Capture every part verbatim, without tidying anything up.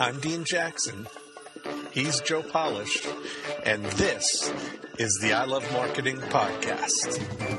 I'm Dean Jackson. He's Joe Polish. And this is the I Love Marketing Podcast.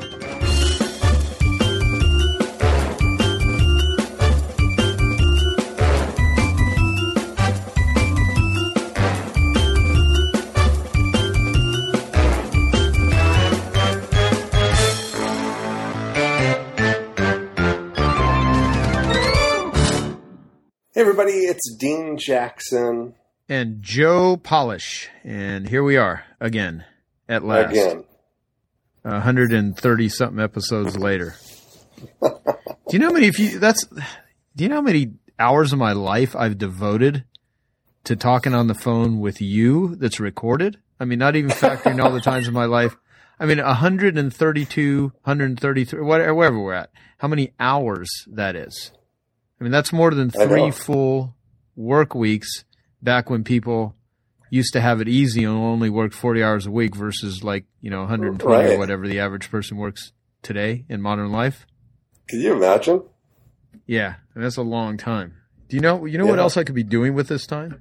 Hey everybody, it's Dean Jackson. And Joe Polish. And here we are again, at last. Again. one hundred thirty something episodes later. Do you know how many, if you, that's, do you know how many hours of my life I've devoted to talking on the phone with you that's recorded? I mean, not even factoring all the times of my life. I mean, one hundred thirty-two, one hundred thirty-three, whatever, wherever we're at, how many hours that is. I mean, that's more than three full work weeks back when people used to have it easy and only worked forty hours a week versus like, you know, one hundred twenty right. or whatever the average person works today in modern life. Can you imagine? Yeah, and that's a long time. Do you know, you know yeah. what else I could be doing with this time?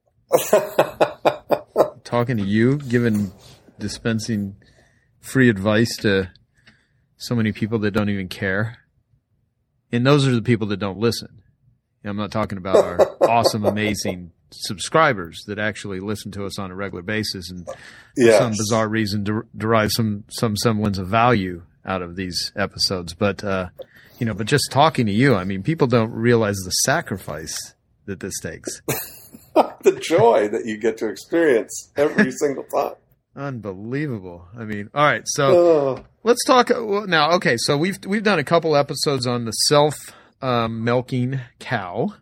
Talking to you, giving, dispensing free advice to so many people that don't even care. And those are the people that don't listen. I'm not talking about our awesome, amazing subscribers that actually listen to us on a regular basis and yes. for some bizarre reason der- derive some, some semblance of value out of these episodes. But, uh, you know, but just talking to you, I mean, people don't realize the sacrifice that this takes. The joy that you get to experience every single time. Unbelievable. I mean, all right. So oh. let's talk well, now. Okay. So we've, we've done a couple episodes on the self um, milking cow,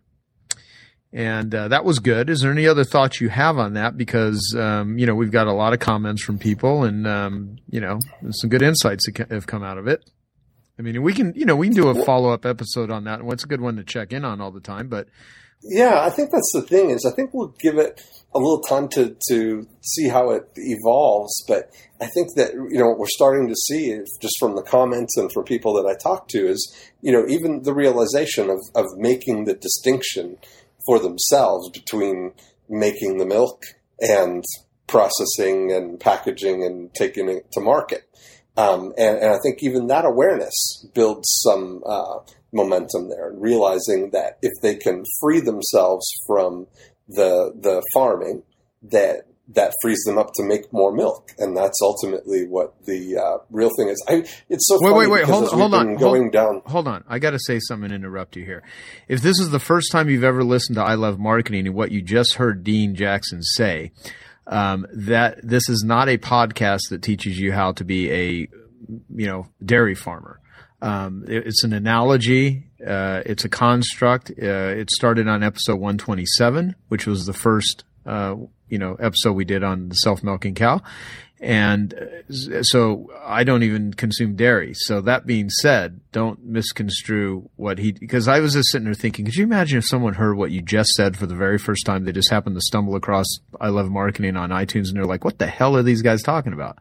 and uh, that was good. Is there any other thoughts you have on that? Because, um, you know, we've got a lot of comments from people and, um, you know, some good insights that have come out of it. I mean, we can, you know, we can do a follow up episode on that. And what's a good one to check in on all the time, but yeah, I think that's the thing is I think we'll give it a little time to, to see how it evolves. But I think that, you know, what we're starting to see just from the comments and from people that I talk to is, you know, even the realization of, of making the distinction for themselves between making the milk and processing and packaging and taking it to market. Um, and, and I think even that awareness builds some uh, momentum there, and realizing that if they can free themselves from the the farming, that that frees them up to make more milk, and that's ultimately what the uh, real thing is. I, it's so wait, funny wait, wait, because hold, hold on, going hold, down. Hold on, I got to say something and interrupt you here. If this is the first time you've ever listened to I Love Marketing and what you just heard Dean Jackson say, um, that this is not a podcast that teaches you how to be a you know dairy farmer. Um, it, it's an analogy. Uh, it's a construct. Uh, it started on episode one twenty-seven, which was the first, uh, you know, episode we did on the self-milking cow. And uh, so I don't even consume dairy. So that being said, don't misconstrue what he, because I was just sitting there thinking, could you imagine if someone heard what you just said for the very first time? They just happened to stumble across I Love Marketing on iTunes and they're like, what the hell are these guys talking about?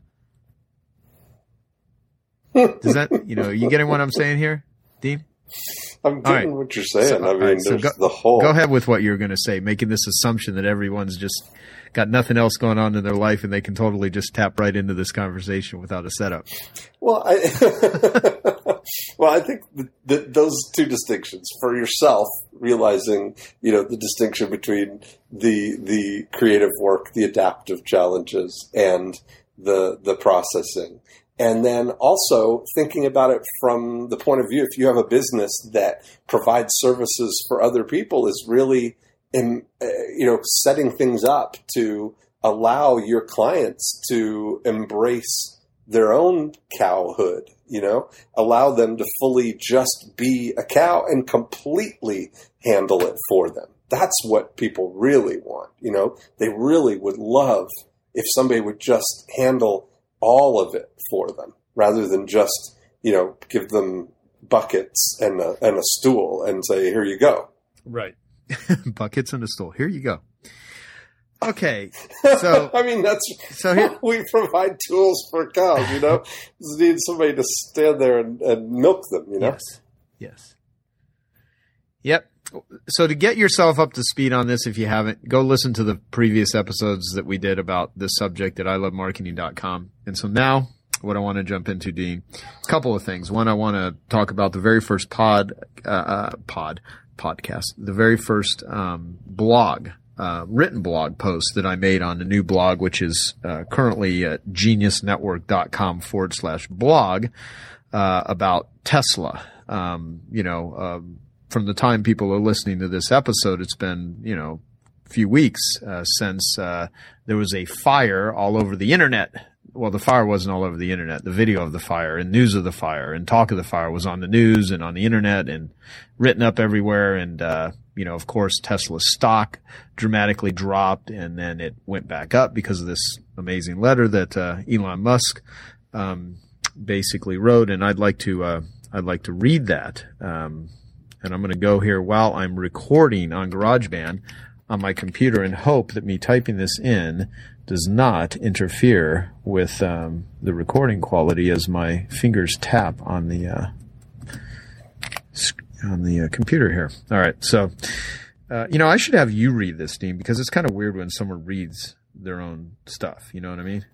Does that, you know, you getting what I'm saying here, Dean? I'm getting right. what you're saying. So, I mean, right, so there's go, the whole. Go ahead with what you're going to say, making this assumption that everyone's just got nothing else going on in their life and they can totally just tap right into this conversation without a setup. Well, I, well, I think the, the, those two distinctions for yourself, realizing, you know, the distinction between the the creative work, the adaptive challenges, and the the processing. And then also thinking about it from the point of view, if you have a business that provides services for other people, is really, in, uh, you know, setting things up to allow your clients to embrace their own cowhood, you know, allow them to fully just be a cow and completely handle it for them. That's what people really want. You know, they really would love if somebody would just handle all of it for them, rather than just, you know, give them buckets and a, and a stool and say, here you go. Right. Buckets and a stool. Here you go. Okay. So, I mean, that's, so here, we provide tools for cows, you know, just need somebody to stand there and, and milk them, you know? Yes. Yes. Yep. so to get yourself up to speed on this, if you haven't, go listen to the previous episodes that we did about this subject at i love marketing dot com. And so now what I want to jump into, Dean, a couple of things. One, I want to talk about the very first pod, uh, uh pod, podcast, the very first, um, blog, uh, written blog post that I made on the new blog, which is, uh, currently at genius network dot com forward slash blog, uh, about Tesla. Um, you know, um, from the time people are listening to this episode, it's been, you know, a few weeks, uh, since, uh, there was a fire all over the internet. Well, the fire wasn't all over the internet. The video of the fire and news of the fire and talk of the fire was on the news and on the internet and written up everywhere. And, uh, you know, of course, Tesla's stock dramatically dropped and then it went back up because of this amazing letter that, uh, Elon Musk, um, basically wrote. And I'd like to, uh, I'd like to read that. Um, and I'm going to go here while I'm recording on GarageBand on my computer and hope that me typing this in does not interfere with um, the recording quality as my fingers tap on the uh, on the uh, computer here. All right, so uh, you know I should have you read this, Dean, because it's kind of weird when someone reads their own stuff. You know what I mean?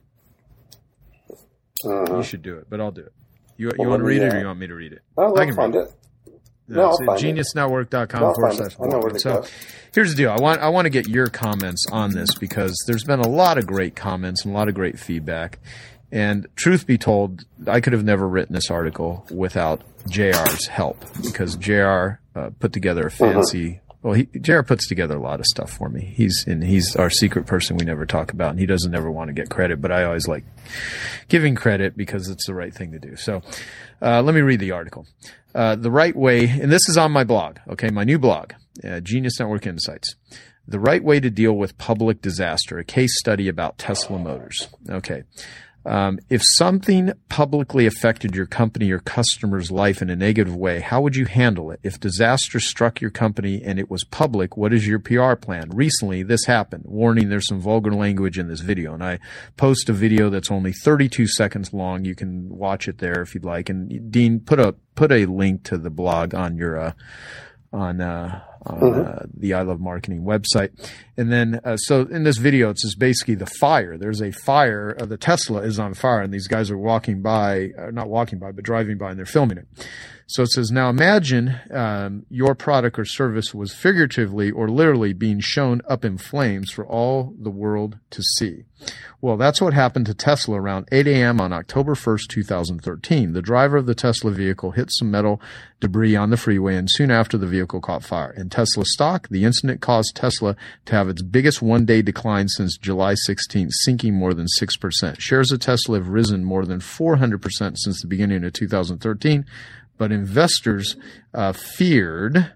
Uh-huh. You should do it, but I'll do it. You you well, want to read uh, it, or you want me to read it? I'll I can find read it. it. No, no, it's genius network dot com no, forward slash. I know where to so, go. Here's the deal. I want I want to get your comments on this because there's been a lot of great comments and a lot of great feedback. And truth be told, I could have never written this article without J R's help because J R uh, put together a fancy. Uh-huh. Well, he, J R puts together a lot of stuff for me. He's and he's our secret person we never talk about, and he doesn't ever want to get credit. But I always like giving credit because it's the right thing to do. So uh, let me read the article. Uh, the right way, and this is on my blog, okay, my new blog, uh, Genius Network Insights. The right way to deal with public disaster, a case study about Tesla Motors. Okay. Um, if something publicly affected your company or customer's life in a negative way, how would you handle it? If disaster struck your company and it was public, what is your P R plan? Recently, this happened. Warning, there's some vulgar language in this video. And I post a video that's only thirty-two seconds long. You can watch it there if you'd like. And Dean, put a, put a link to the blog on your, uh, on, uh, on mm-hmm. uh, the I Love Marketing website. And then, uh, so in this video, it's just basically the fire. There's a fire. Uh, the Tesla is on fire, and these guys are walking by, uh, not walking by, but driving by, and they're filming it. So it says, now imagine um, your product or service was figuratively or literally being shown up in flames for all the world to see. Well, that's what happened to Tesla around eight a.m. on October first, two thousand thirteen. The driver of the Tesla vehicle hit some metal debris on the freeway, and soon after the vehicle caught fire. In Tesla stock, the incident caused Tesla to have its biggest one-day decline since July sixteenth, sinking more than six percent. Shares of Tesla have risen more than four hundred percent since the beginning of two thousand thirteen, but investors uh, feared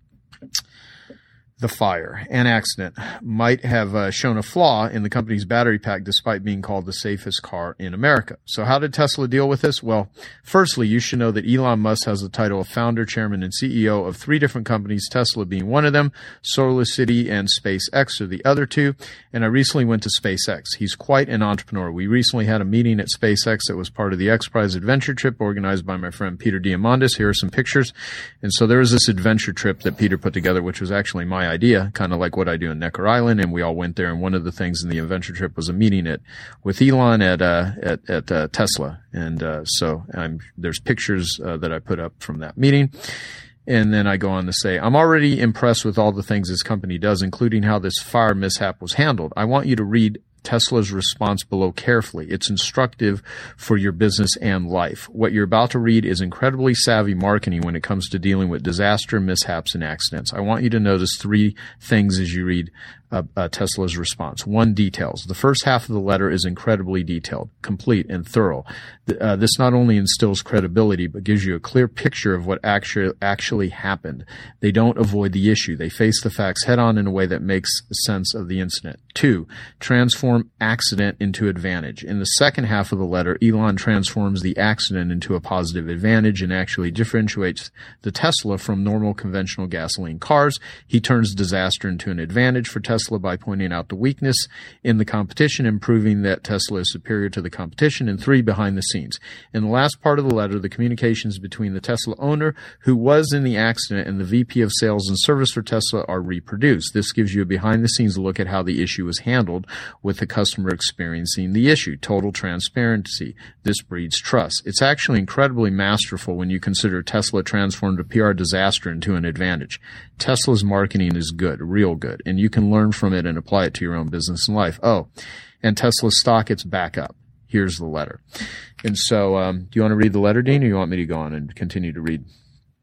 the fire and accident might have uh, shown a flaw in the company's battery pack despite being called the safest car in America. So how did Tesla deal with this? Well, firstly, you should know that Elon Musk has the title of founder, chairman, and C E O of three different companies, Tesla being one of them, SolarCity and SpaceX are the other two. And I recently went to SpaceX. He's quite an entrepreneur. We recently had a meeting at SpaceX that was part of the X Prize adventure trip organized by my friend Peter Diamandis. Here are some pictures. And so there was this adventure trip that Peter put together, which was actually my idea, kind of like what I do in Necker Island, and we all went there. And one of the things in the adventure trip was a meeting at with Elon at uh, at, at uh, Tesla, and uh, so I'm, there's pictures uh, that I put up from that meeting. And then I go on to say, I'm already impressed with all the things this company does, including how this fire mishap was handled. I want you to read Tesla's response below carefully. It's instructive for your business and life. What you're about to read is incredibly savvy marketing when it comes to dealing with disaster, mishaps, and accidents. I want you to notice three things as you read uh, uh, Tesla's response. One, details. The first half of the letter is incredibly detailed, complete, and thorough. Uh, this not only instills credibility, but gives you a clear picture of what actually actually happened. They don't avoid the issue. They face the facts head on in a way that makes sense of the incident. Two, transform accident into advantage. In the second half of the letter, Elon transforms the accident into a positive advantage and actually differentiates the Tesla from normal conventional gasoline cars. He turns disaster into an advantage for Tesla by pointing out the weakness in the competition and proving that Tesla is superior to the competition. And three, behind the scenes. In the last part of the letter, the communications between the Tesla owner who was in the accident and the V P of sales and service for Tesla are reproduced. This gives you a behind the scenes look at how the issue was handled with the customer experiencing the issue. Total transparency. This breeds trust. It's actually incredibly masterful when you consider Tesla transformed a P R disaster into an advantage. Tesla's marketing is good, real good, and you can learn from it and apply it to your own business and life. Oh, and Tesla's stock, it's back up. Here's the letter. And so, um, do you want to read the letter, Dean, or you want me to go on and continue to read?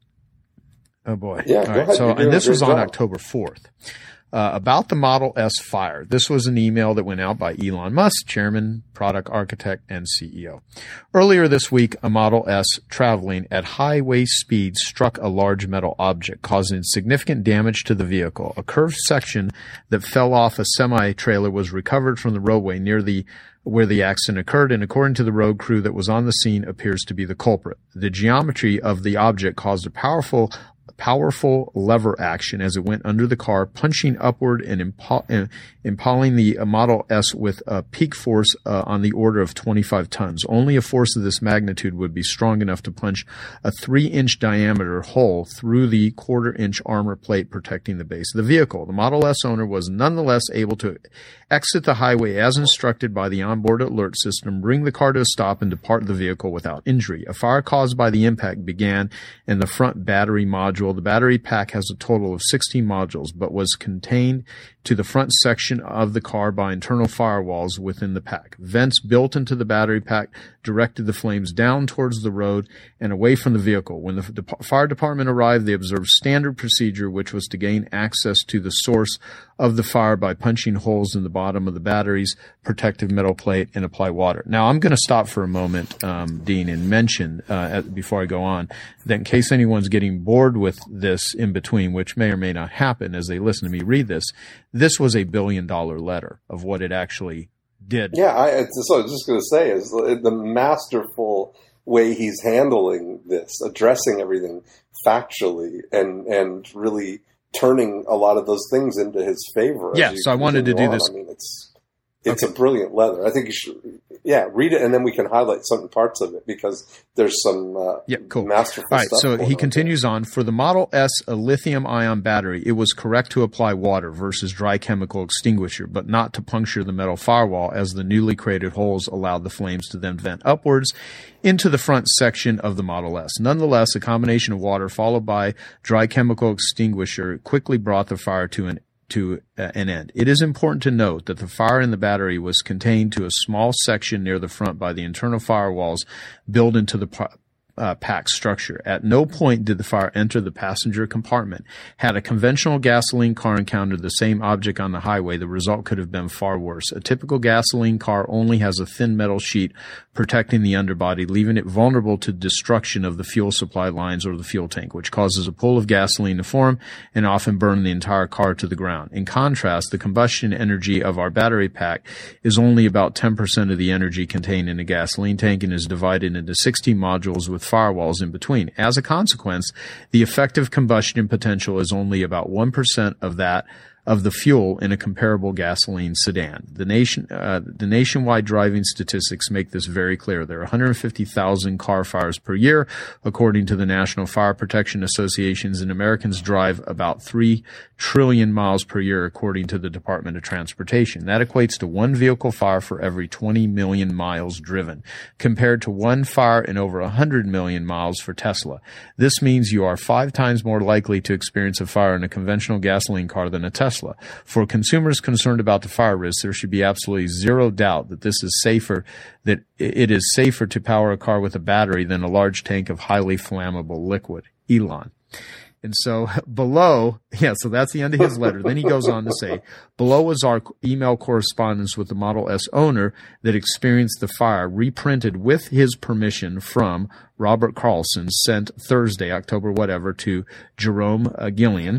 Oh boy. Yeah, All go right. ahead. So, You're doing and this a was great on job. October fourth. Uh, about the Model S fire. This was an email that went out by Elon Musk, chairman, product architect, and C E O. Earlier this week, a Model S traveling at highway speed struck a large metal object, causing significant damage to the vehicle. A curved section that fell off a semi-trailer was recovered from the roadway near the where the accident occurred, and according to the road crew that was on the scene, appears to be the culprit. The geometry of the object caused a powerful powerful lever action as it went under the car, punching upward and impo- impaling the Model S with a peak force uh, on the order of twenty-five tons. Only a force of this magnitude would be strong enough to punch a three-inch diameter hole through the quarter-inch armor plate protecting the base of the vehicle. The Model S owner was nonetheless able to exit the highway as instructed by the onboard alert system, bring the car to a stop, and depart the vehicle without injury. A fire caused by the impact began in the front battery module. The battery pack has a total of sixteen modules, but was contained to the front section of the car by internal firewalls within the pack. Vents built into the battery pack directed the flames down towards the road and away from the vehicle. When the de- fire department arrived, they observed standard procedure, which was to gain access to the source of the fire by punching holes in the bottom of the battery's protective metal plate and apply water. Now, I'm going to stop for a moment, um, Dean, and mention uh, at, before I go on that in case anyone's getting bored with this in between, which may or may not happen as they listen to me read this, this was a billion dollar letter of what it actually did. Yeah, I, it's, so I was just going to say is the, the masterful way he's handling this, addressing everything factually and and really turning a lot of those things into his favor. Yeah, so I wanted to do on. this. I mean, it's it's Okay. a brilliant letter. I think you should, yeah, read it and then we can highlight certain parts of it because there's some uh, Yeah, cool. masterful All right, stuff so going he on continues on. For the Model S, a lithium-ion battery, it was correct to apply water versus dry chemical extinguisher, but not to puncture the metal firewall, as the newly created holes allowed the flames to then vent upwards into the front section of the Model S. Nonetheless, a combination of water followed by dry chemical extinguisher quickly brought the fire to an to uh, an end. It is important to note that the fire in the battery was contained to a small section near the front by the internal firewalls built into the pro- Uh, pack structure. At no point did the fire enter the passenger compartment. Had a conventional gasoline car encountered the same object on the highway, the result could have been far worse. A typical gasoline car only has a thin metal sheet protecting the underbody, leaving it vulnerable to destruction of the fuel supply lines or the fuel tank, which causes a pool of gasoline to form and often burn the entire car to the ground. In contrast, the combustion energy of our battery pack is only about ten percent of the energy contained in a gasoline tank and is divided into sixteen modules with firewalls in between. As a consequence, the effective combustion potential is only about one percent of that of the fuel in a comparable gasoline sedan. The nation, uh, the nationwide driving statistics make this very clear. There are one hundred fifty thousand car fires per year, according to the National Fire Protection Associations, and Americans drive about three trillion miles per year, according to the Department of Transportation. That equates to one vehicle fire for every twenty million miles driven, compared to one fire in over one hundred million miles for Tesla. This means you are five times more likely to experience a fire in a conventional gasoline car than a Tesla. For consumers concerned about the fire risk, there should be absolutely zero doubt that this is safer, that it is safer to power a car with a battery than a large tank of highly flammable liquid. Elon. And so below, yeah, so that's the end of his letter. Then he goes on to say, below is our email correspondence with the Model S owner that experienced the fire, reprinted with his permission from Robert Carlson, sent Thursday, October whatever, to Jerome uh, Gillian.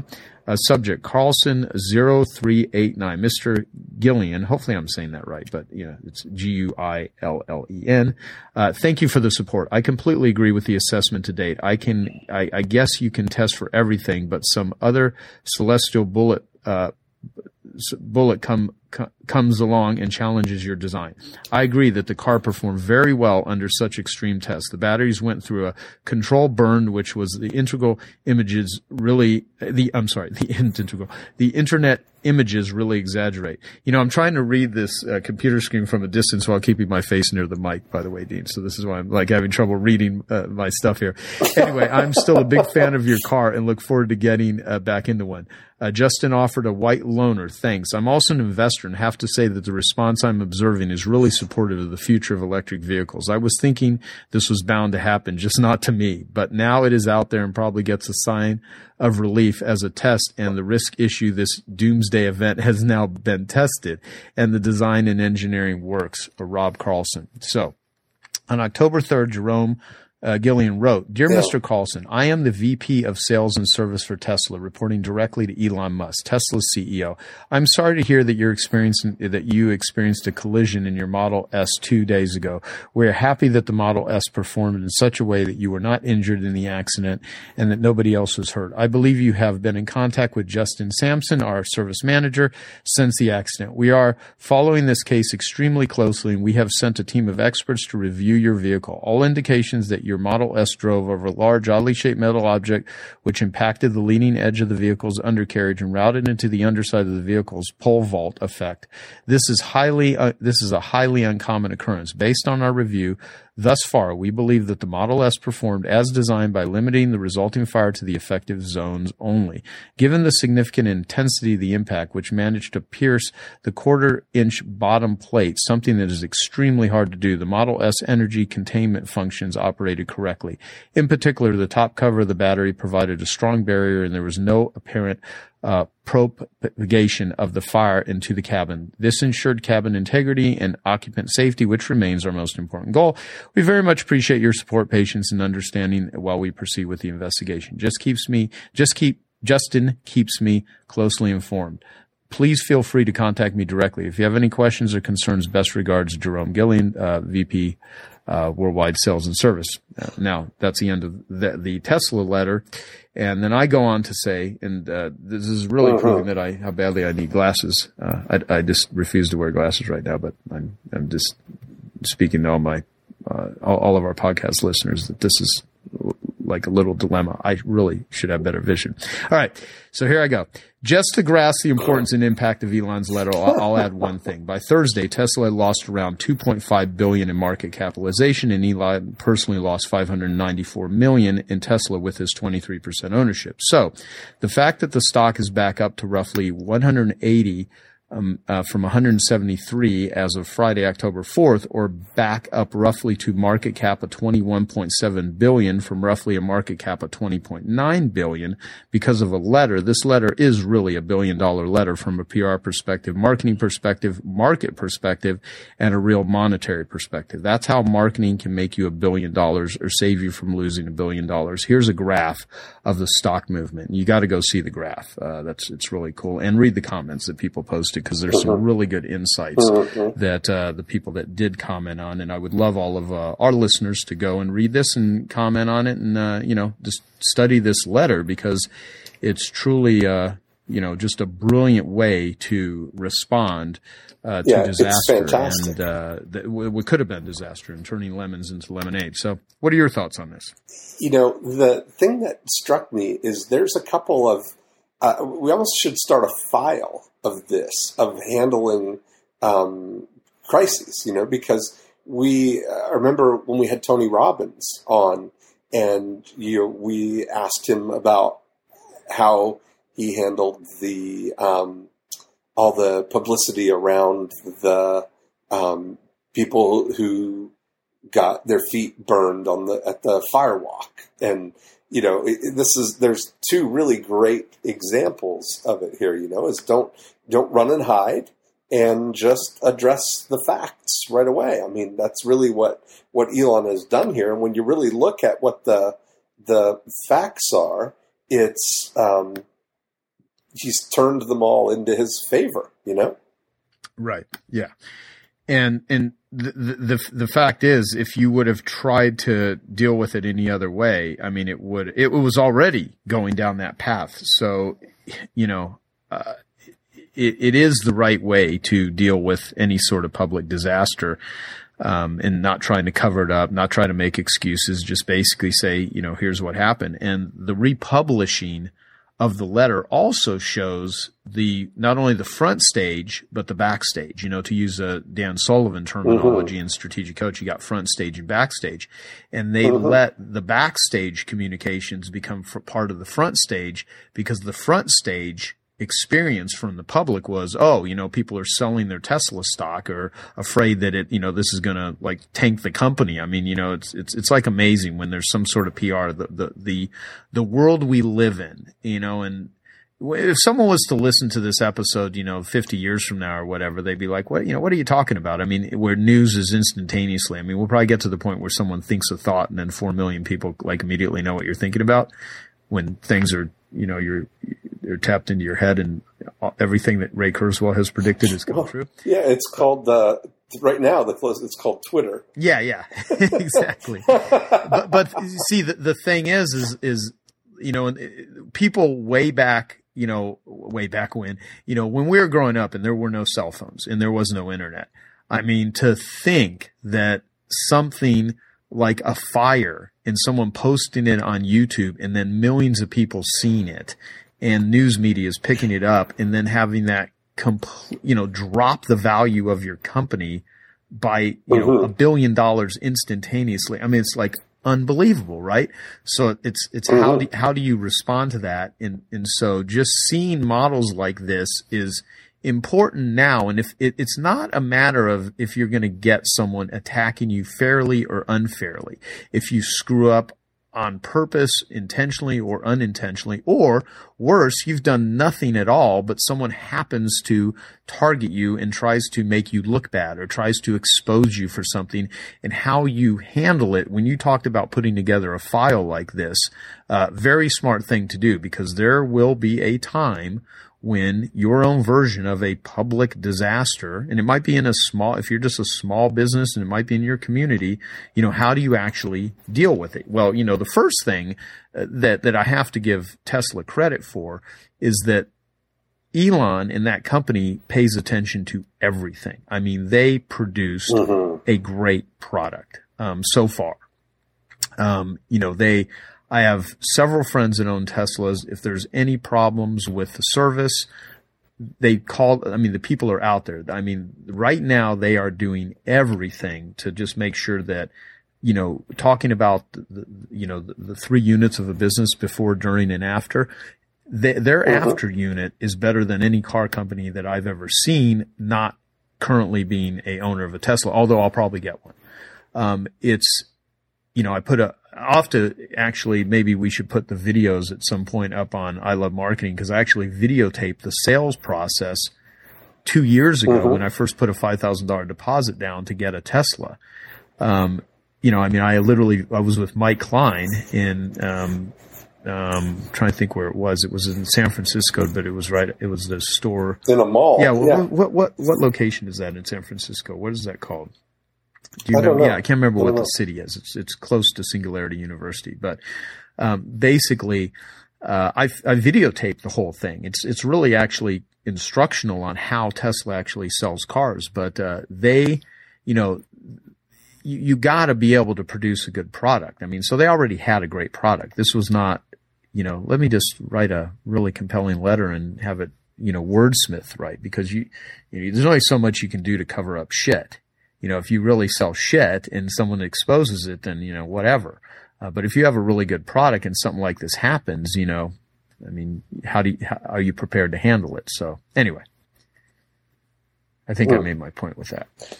Uh, subject, Carlson zero three eight nine. Mister Gillian, hopefully I'm saying that right, but you know, it's G U I L L E N. Uh, thank you for the support. I completely agree with the assessment to date. I can, I, I guess you can test for everything, but some other celestial bullet, uh, bullet come, co- comes along and challenges your design. I agree that the car performed very well under such extreme tests. The batteries went through a control burn, which was the integral images really, the, I'm sorry, the integral, the internet images really exaggerate. You know, I'm trying to read this uh, computer screen from a distance while keeping my face near the mic, by the way, Dean. So this is why I'm like having trouble reading uh, my stuff here. Anyway, I'm still a big fan of your car and look forward to getting uh, back into one. Uh, Justin offered a white loaner. Thanks. I'm also an investor and have to say that the response I'm observing is really supportive of the future of electric vehicles. I was thinking this was bound to happen, just not to me. But now it is out there and probably gets a sign of relief as a test, and the risk issue, this doomsday event, has now been tested, and the design and engineering works. For Rob Carlson. So on October third, Jerome Uh, Gillian wrote, Dear Yeah. Mister Carlson, I am the V P of Sales and Service for Tesla, reporting directly to Elon Musk, Tesla's C E O. I'm sorry to hear that you're experiencing that you experienced a collision in your Model S two days ago. We are happy that the Model S performed in such a way that you were not injured in the accident and that nobody else was hurt. I believe you have been in contact with Justin Sampson, our service manager, since the accident. We are following this case extremely closely, and we have sent a team of experts to review your vehicle. All indications that your Model S drove over a large, oddly shaped metal object which impacted the leading edge of the vehicle's undercarriage and routed into the underside of the vehicle's pole vault effect. This is highly, uh, this is a highly uncommon occurrence. Based on our review thus far, we believe that the Model S performed as designed by limiting the resulting fire to the effective zones only. Given the significant intensity of the impact, which managed to pierce the quarter-inch bottom plate, something that is extremely hard to do, the Model S energy containment functions operated correctly. In particular, the top cover of the battery provided a strong barrier, and there was no apparent Uh, propagation of the fire into the cabin. This ensured cabin integrity and occupant safety, which remains our most important goal. We very much appreciate your support, patience, and understanding while we proceed with the investigation. Just keeps me, just keep, Justin keeps me closely informed. Please feel free to contact me directly. If you have any questions or concerns, best regards, Jerome Gillian, uh, V P, uh, Worldwide Sales and Service. Uh, now, that's the end of the, the Tesla letter. And then I go on to say, and uh, this is really uh-huh. proving that I how badly I need glasses. Uh, I, I just refuse to wear glasses right now, but I'm I'm just speaking to all my uh, all, all of our podcast listeners that this is like a little dilemma. I really should have better vision. All right, so here I go. Just to grasp the importance and impact of Elon's letter, I'll, I'll add one thing. By Thursday, Tesla had lost around two point five billion dollars in market capitalization, and Elon personally lost five hundred ninety-four million dollars in Tesla with his twenty-three percent ownership. So the fact that the stock is back up to roughly one hundred eighty Um, uh, from one hundred seventy-three as of Friday, October fourth, or back up roughly to market cap of twenty-one point seven billion dollars from roughly a market cap of twenty point nine billion dollars because of a letter. This letter is really a billion dollar letter from a P R perspective, marketing perspective, market perspective, and a real monetary perspective. That's how marketing can make you a billion dollars or save you from losing a billion dollars. Here's a graph of the stock movement. You got to go see the graph. Uh, that's, it's really cool. And read the comments that people posted, because there's some really good insights that uh, the people that did comment on, and I would love all of uh, our listeners to go and read this and comment on it, and uh, you know, just study this letter, because it's truly uh, you know, just a brilliant way to respond uh, to yeah, disaster, it's fantastic. and uh, th- what could have been disaster, and turning lemons into lemonade. So, what are your thoughts on this? You know, the thing that struck me is there's a couple of uh, we almost should start a file of this, of handling um, crises, you know, because we uh, remember when we had Tony Robbins on, and you know, we asked him about how he handled the um, all the publicity around the um, people who got their feet burned on the at the firewalk, and you know, it, this is there's two really great examples of it here. You know, is don't don't run and hide, and just address the facts right away. I mean, that's really what what Elon has done here. And when you really look at what the the facts are, it's um, he's turned them all into his favor, you know? Right. Yeah. And, and the, the, the fact is, if you would have tried to deal with it any other way, I mean, it would, it was already going down that path. So, you know, uh, it, it is the right way to deal with any sort of public disaster. Um, and not trying to cover it up, not trying to make excuses, just basically say, you know, here's what happened. And the republishing of the letter also shows the, not only the front stage, but the backstage, you know, to use a Dan Sullivan terminology mm-hmm. in Strategic Coach, you got front stage and backstage. And they mm-hmm. let the backstage communications become f- part of the front stage, because the front stage experience from the public was, oh, you know, people are selling their Tesla stock or afraid that it, you know, this is going to like tank the company. I mean, you know, it's, it's, it's like amazing when there's some sort of P R, the, the, the, the world we live in, you know, and if someone was to listen to this episode, you know, fifty years from now or whatever, they'd be like, what, you know, what are you talking about? I mean, where news is instantaneously. I mean, we'll probably get to the point where someone thinks a thought and then four million people like immediately know what you're thinking about when things are, you know, you're, they're tapped into your head and everything that Ray Kurzweil has predicted is coming well, true. Yeah, it's called, uh, right now, the close, it's called Twitter. Yeah, yeah, exactly. but, but see, the, the thing is, is, is, you know, people way back, you know, way back when, you know, when we were growing up and there were no cell phones and there was no internet. I mean, to think that something like a fire and someone posting it on YouTube and then millions of people seeing it and news media is picking it up and then having that complete, you know, drop the value of your company by, you mm-hmm. know, a billion dollars instantaneously. I mean, it's like unbelievable, right? So it's, it's mm-hmm. how do, how do you respond to that? And, and so just seeing models like this is important now. And if it, it's not a matter of if you're going to get someone attacking you fairly or unfairly, if you screw up on purpose, intentionally or unintentionally, or worse, you've done nothing at all, but someone happens to target you and tries to make you look bad or tries to expose you for something, and how you handle it. When you talked about putting together a file like this, uh, very smart thing to do, because there will be a time when your own version of a public disaster, and it might be in a small, if you're just a small business and it might be in your community, you know, how do you actually deal with it? Well, you know, the first thing that, that I have to give Tesla credit for is that Elon and that company pays attention to everything. I mean, they produced mm-hmm. a great product, um, so far. Um, you know, they, I have several friends that own Teslas. If there's any problems with the service, they call, I mean, the people are out there. I mean, right now they are doing everything to just make sure that, you know, talking about, the, you know, the, the three units of a business before, during, and after, they, their mm-hmm. after unit is better than any car company that I've ever seen, not currently being a owner of a Tesla, although I'll probably get one. Um, it's, you know, I put a, I'll have to actually, maybe we should put the videos at some point up on I Love Marketing, because I actually videotaped the sales process two years ago mm-hmm. when I first put a five thousand dollars deposit down to get a Tesla. Um, you know, I mean, I literally, I was with Mike Klein in, um, um, trying to think where it was. It was in San Francisco, but it was right, it was the store. In a mall. Yeah. yeah. What, what, what, what location is that in San Francisco? What is that called? Do you I remember? don't know. Yeah, I can't remember I what know. the city is. It's it's close to Singularity University, but um, basically, uh, I I videotaped the whole thing. It's it's really actually instructional on how Tesla actually sells cars. But uh, they, you know, you, you got to be able to produce a good product. I mean, so they already had a great product. This was not, you know, let me just write a really compelling letter and have it, you know, wordsmith right, because you, you know, there's only so much you can do to cover up shit. You know, if you really sell shit and someone exposes it, then, you know, whatever. Uh, but if you have a really good product and something like this happens, you know, I mean, how do you, how are you prepared to handle it? So anyway, I think mm. I made my point with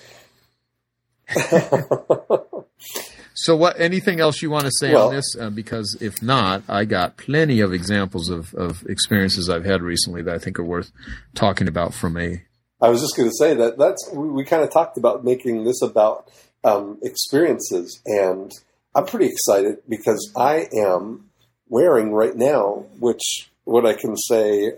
that. So what, anything else you want to say well, on this? Uh, because if not, I got plenty of examples of, of experiences I've had recently that I think are worth talking about from a, I was just going to say that that's we, we kind of talked about making this about um, experiences, and I'm pretty excited because I am wearing right now, which what I can say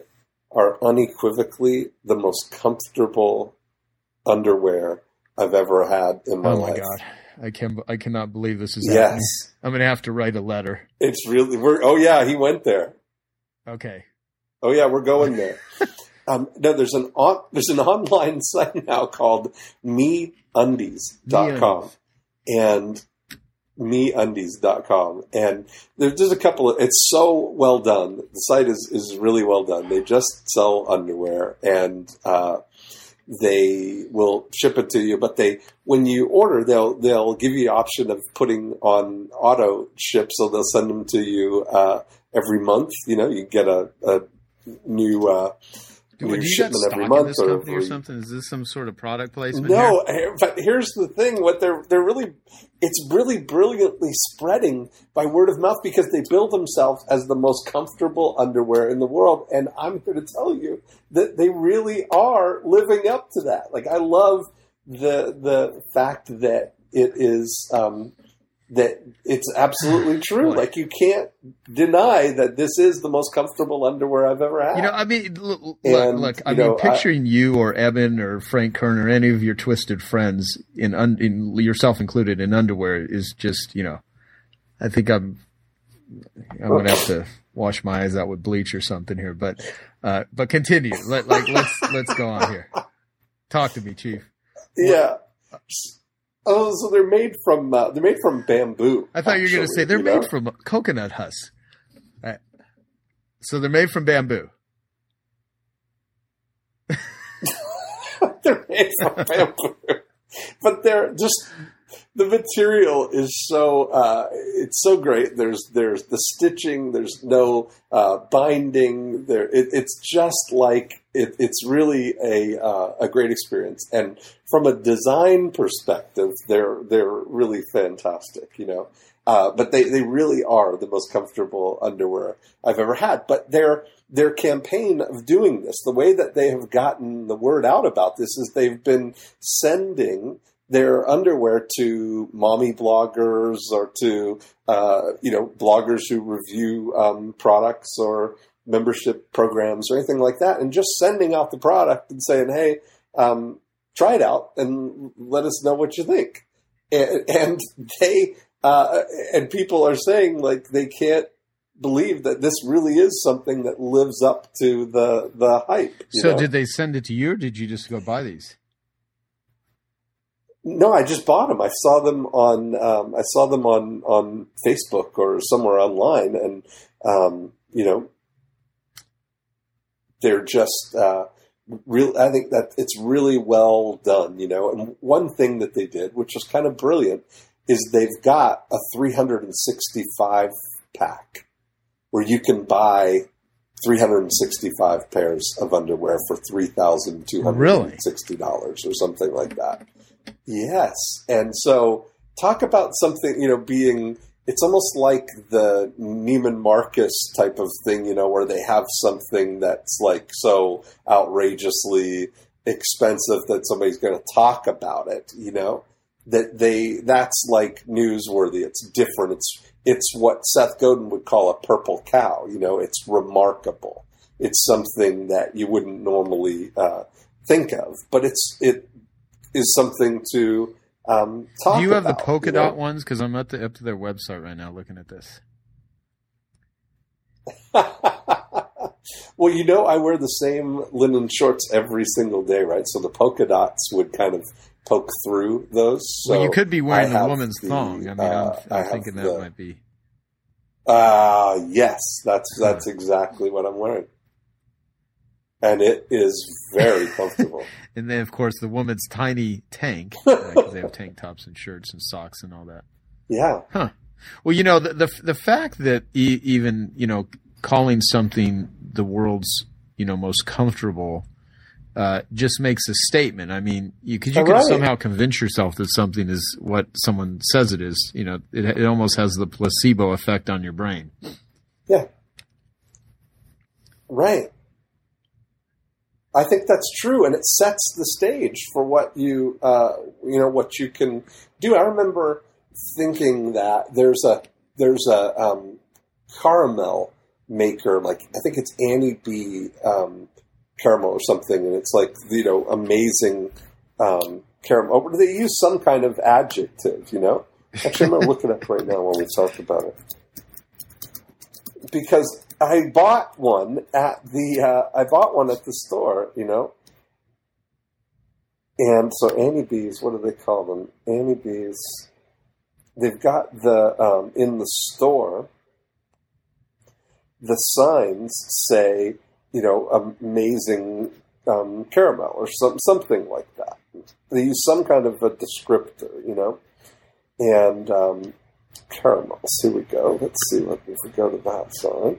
are unequivocally the most comfortable underwear I've ever had in my oh my life. God. I can I cannot believe this is Yes. happening. I'm going to have to write a letter. It's really, we're, oh yeah, he went there. Okay. Oh yeah, we're going there. um, no, there's an on, there's an online site now called me undies dot com and me undies dot com. And there's just a couple of, it's so well done. The site is, is really well done. They just sell underwear and, uh, they will ship it to you, but they, when you order, they'll, they'll give you the option of putting on auto ship. So they'll send them to you, uh, every month. You know, you get a, a new, uh, Do, new do you got shipment stock every in month this or company or every, something? Is this some sort of product placement? no, here? but here's the thing: what they're they're really, it's really brilliantly spreading by word of mouth because they build themselves as the most comfortable underwear in the world, and I'm here to tell you that they really are living up to that. Like I love the the fact that it is um, that it's absolutely true. Like you can't deny that this is the most comfortable underwear I've ever had. You know, I mean, look, And, look I you mean, know, picturing I, you or Eben or Frank Kern or any of your twisted friends, in, un, in yourself included, in underwear is just, you know, I think I'm, I'm going to have to wash my eyes out with bleach or something here. But, uh, but continue. Let, like, let's let's go on here. Talk to me, Chief. Yeah. Oh, so they're made from uh, they're made from bamboo. I thought actually, you were going to say they're made know? from coconut husks. Right. So they're made from bamboo. They're made from bamboo, but they're just the material is so uh, it's so great. There's there's the stitching. There's no uh, binding. There it, it's just like it, it's really a uh, a great experience. And from a design perspective, they're they're really fantastic. You know, uh, but they, they really are the most comfortable underwear I've ever had. But their their campaign of doing this, the way that they have gotten the word out about this, is they've been sending their underwear to mommy bloggers or to, uh, you know, bloggers who review um, products or membership programs or anything like that, and just sending out the product and saying, hey, um, try it out and let us know what you think. And, and they, uh, and people are saying like they can't believe that this really is something that lives up to the, the hype. You so know? Did they send it to you or did you just go buy these? No, I just bought them. I saw them on um, I saw them on, on Facebook or somewhere online, and um, you know, they're just uh, real. I think that it's really well done. You know, and one thing that they did, which was kind of brilliant, is they've got a three hundred sixty-five pack where you can buy three hundred sixty-five pairs of underwear for three thousand two hundred sixty dollars really? Or something like that. Yes. And so talk about something, you know, being, it's almost like the Neiman Marcus type of thing, you know, where they have something that's like so outrageously expensive that somebody's going to talk about it, you know, that they, that's like newsworthy. It's different. It's, it's what Seth Godin would call a purple cow. You know, it's remarkable. It's something that you wouldn't normally uh, think of, but it's, it, is something to um, talk about. Do you have about, the polka you dot know? ones? Because I'm up to, up to their website right now looking at this. Well, you know, I wear the same linen shorts every single day, right? So the polka dots would kind of poke through those. So well, you could be wearing I the woman's the, thong. I mean, uh, I'm, I'm I thinking that the, might be. Uh, yes, that's that's exactly what I'm wearing. And it is very comfortable. And then, of course, the woman's tiny tank, because uh, they have tank tops and shirts and socks and all that. Yeah. Huh. Well, you know, the the, the fact that e- even, you know, calling something the world's, you know, most comfortable uh, just makes a statement. I mean, you, cause you can right. somehow convince yourself that something is what someone says it is. You know, it, it almost has the placebo effect on your brain. Yeah. Right. I think that's true, and it sets the stage for what you, uh, you know, what you can do. I remember thinking that there's a there's a um, caramel maker, like I think it's Annie B. Um, caramel or something, and it's like, you know, amazing um, caramel. Or they use some kind of adjective, you know? Actually, I'm going to look it up right now while we talk about it. Because I bought one at the, uh, I bought one at the store, you know? And so Annie B's, what do they call them? Annie B's, they've got the, um, in the store, the signs say, you know, amazing um, caramel or some, something like that. They use some kind of a descriptor, you know? And um, caramels, here we go. Let's see what, if we go to that sign.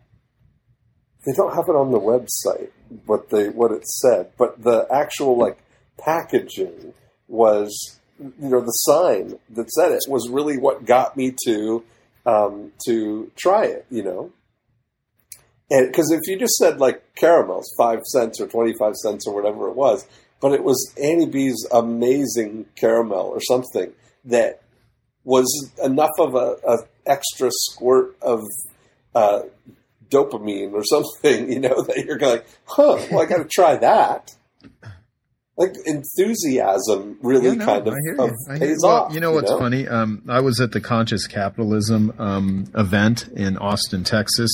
They don't have it on the website, what they what it said, but the actual, like, packaging was, you know, the sign that said it was really what got me to um, to try it, you know? And because if you just said, like, caramels, five cents or twenty-five cents or whatever it was, but it was Annie B's amazing caramel or something that was enough of a, a extra squirt of uh, dopamine or something, you know, that you're going, huh, well, I got to try that. Like, enthusiasm really yeah, no, kind of, of pays well, off. You know what's you know? funny? Um, I was at the Conscious Capitalism um, event in Austin, Texas.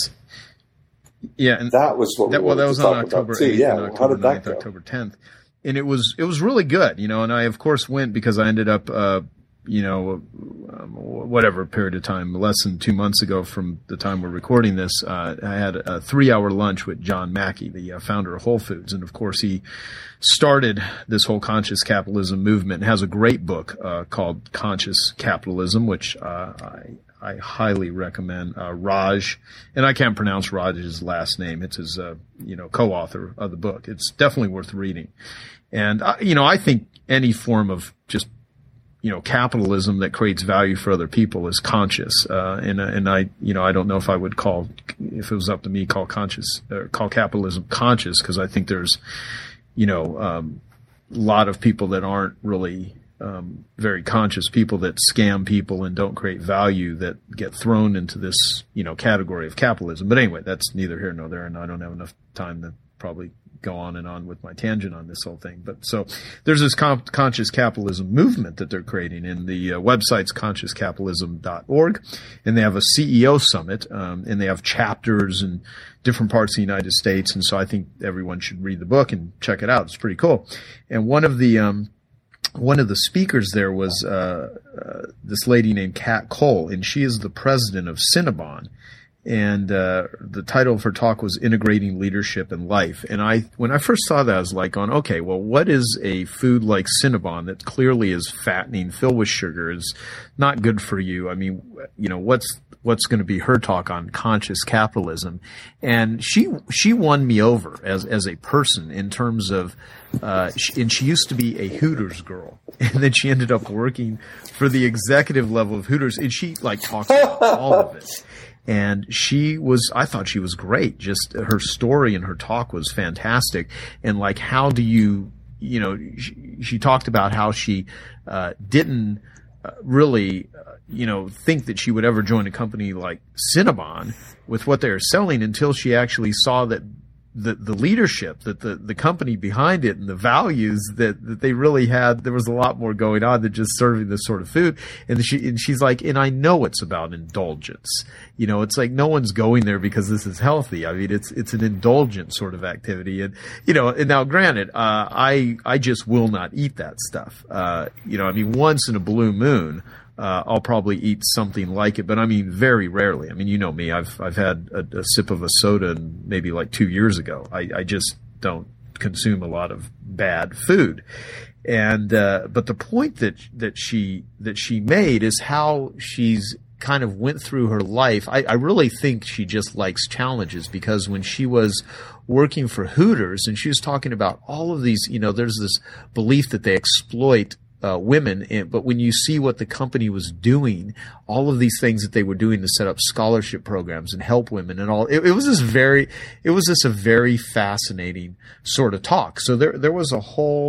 Yeah, and that was what that, we well, that was on October eighth yeah, and October ninth, October tenth, and it was it was really good, you know. And I of course went because I ended up, uh, you know, um, whatever period of time, less than two months ago from the time we're recording this, uh, I had a three-hour lunch with John Mackey, the uh, founder of Whole Foods, and of course he started this whole conscious capitalism movement. And has a great book uh, called Conscious Capitalism, which uh, I. I highly recommend uh, Raj, and I can't pronounce Raj's last name. It's his, uh, you know, co-author of the book. It's definitely worth reading. And, uh, you know, I think any form of just, you know, capitalism that creates value for other people is conscious. Uh, and, and I, you know, I don't know if I would call, if it was up to me, call conscious, or call capitalism conscious, because I think there's, you know, um, a lot of people that aren't really, Um, very conscious people that scam people and don't create value that get thrown into this, you know, category of capitalism. But anyway, that's neither here nor there, and I don't have enough time to probably go on and on with my tangent on this whole thing. But so there's this com- conscious capitalism movement that they're creating, and the uh, website's conscious capitalism dot org, and they have a C E O summit, um, and they have chapters in different parts of the United States. And so I think everyone should read the book and check it out. It's pretty cool. And one of the, um, One of the speakers there was uh, uh, this lady named Kat Cole, and she is the president of Cinnabon. And uh, the title of her talk was Integrating Leadership and Life. And I, when I first saw that, I was like, "On okay, well, what is a food like Cinnabon that clearly is fattening, filled with sugar, is not good for you? I mean, you know, what's what's going to be her talk on conscious capitalism?" And she she won me over as as a person in terms of. Uh, she, and she used to be a Hooters girl, and then she ended up working for the executive level of Hooters, and she like talks about all of it. And she was, I thought she was great. Just her story and her talk was fantastic. And like, how do you, you know, she, she talked about how she uh, didn't uh, really, uh, you know, think that she would ever join a company like Cinnabon with what they were selling until she actually saw that. The, the leadership, that the, the company behind it and the values that, that they really had, there was a lot more going on than just serving this sort of food. And she, and she's like, and I know it's about indulgence. You know, it's like no one's going there because this is healthy. I mean, it's, it's an indulgent sort of activity. And, you know, and now granted, uh, I, I just will not eat that stuff. Uh, you know, I mean, once in a blue moon, Uh, I'll probably eat something like it, but I mean, very rarely. I mean, you know me, I've, I've had a, a sip of a soda maybe like two years ago. I, I just don't consume a lot of bad food. And, uh, but the point that, that she, that she made is how she's kind of went through her life. I, I really think she just likes challenges, because when she was working for Hooters and she was talking about all of these, you know, there's this belief that they exploit Uh, women, and, but when you see what the company was doing, all of these things that they were doing to set up scholarship programs and help women and all, it, it was this very, it was just a very fascinating sort of talk. So there, there was a whole,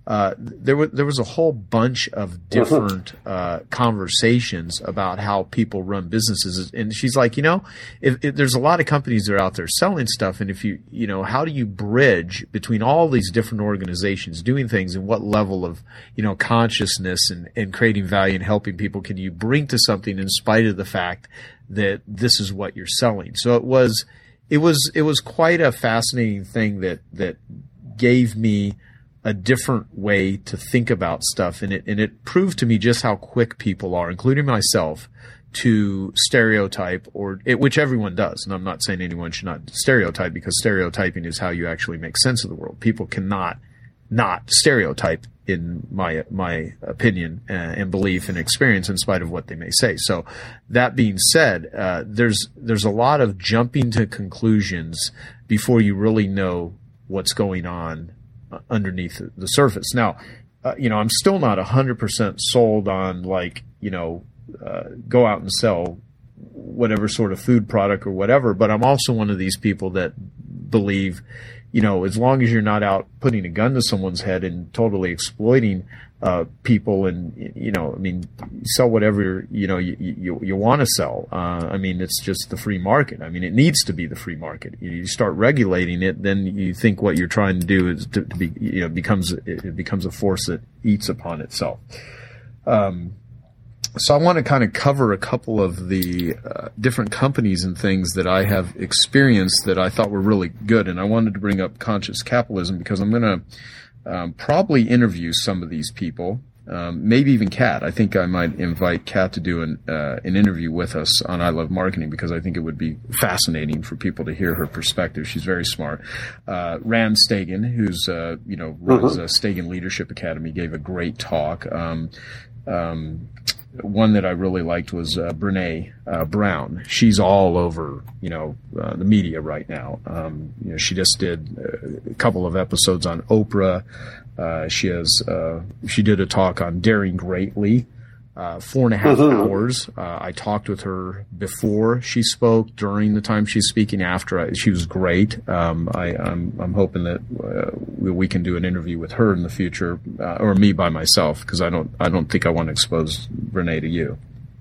uh, there was there was a whole bunch of different uh, conversations about how people run businesses. And she's like, you know, if, if there's a lot of companies that are out there selling stuff, and if you you know, how do you bridge between all these different organizations doing things, and what level of you know consciousness and, and creating value and helping people can you bring to something in spite of the fact that this is what you're selling? So it was it was it was quite a fascinating thing that that gave me a different way to think about stuff. And it, and it proved to me just how quick people are, including myself, to stereotype, or it, which everyone does. And I'm not saying anyone should not stereotype, because stereotyping is how you actually make sense of the world. People cannot not stereotype, in my, my opinion uh, and belief and experience, in spite of what they may say. So that being said, uh, there's, there's a lot of jumping to conclusions before you really know what's going on underneath the surface. Now, uh, you know, I'm still not one hundred percent sold on, like, you know, uh, go out and sell whatever sort of food product or whatever, but I'm also one of these people that believe, you know, as long as you're not out putting a gun to someone's head and totally exploiting uh, people, and, you know, I mean, sell whatever, you know, you, you, you want to sell. Uh, I mean, it's just the free market. I mean, it needs to be the free market. You start regulating it, then you think what you're trying to do is to, to be, you know, becomes, it becomes a force that eats upon itself. Um, so I want to kind of cover a couple of the uh, different companies and things that I have experienced that I thought were really good. And I wanted to bring up Conscious Capitalism because I'm going to Um, probably interview some of these people, um, maybe even Kat. I think I might invite Kat to do an uh, an interview with us on I Love Marketing, because I think it would be fascinating for people to hear her perspective. She's very smart. Uh, Rand Stagen, who's uh, you know runs uh, Stagen Leadership Academy, gave a great talk. Um, um, one that I really liked was uh, Brene uh, Brown. She's all over, you know, uh, the media right now. Um, you know, she just did a couple of episodes on Oprah. Uh, she has, uh, she did a talk on Daring Greatly, uh, four and a half mm-hmm. hours. Uh, I talked with her before she spoke, during the time she's speaking, after. I, she was great. Um, I, I'm, I'm hoping that uh, we, we can do an interview with her in the future, uh, or me by myself, because I don't, I don't think I want to expose Renee to you.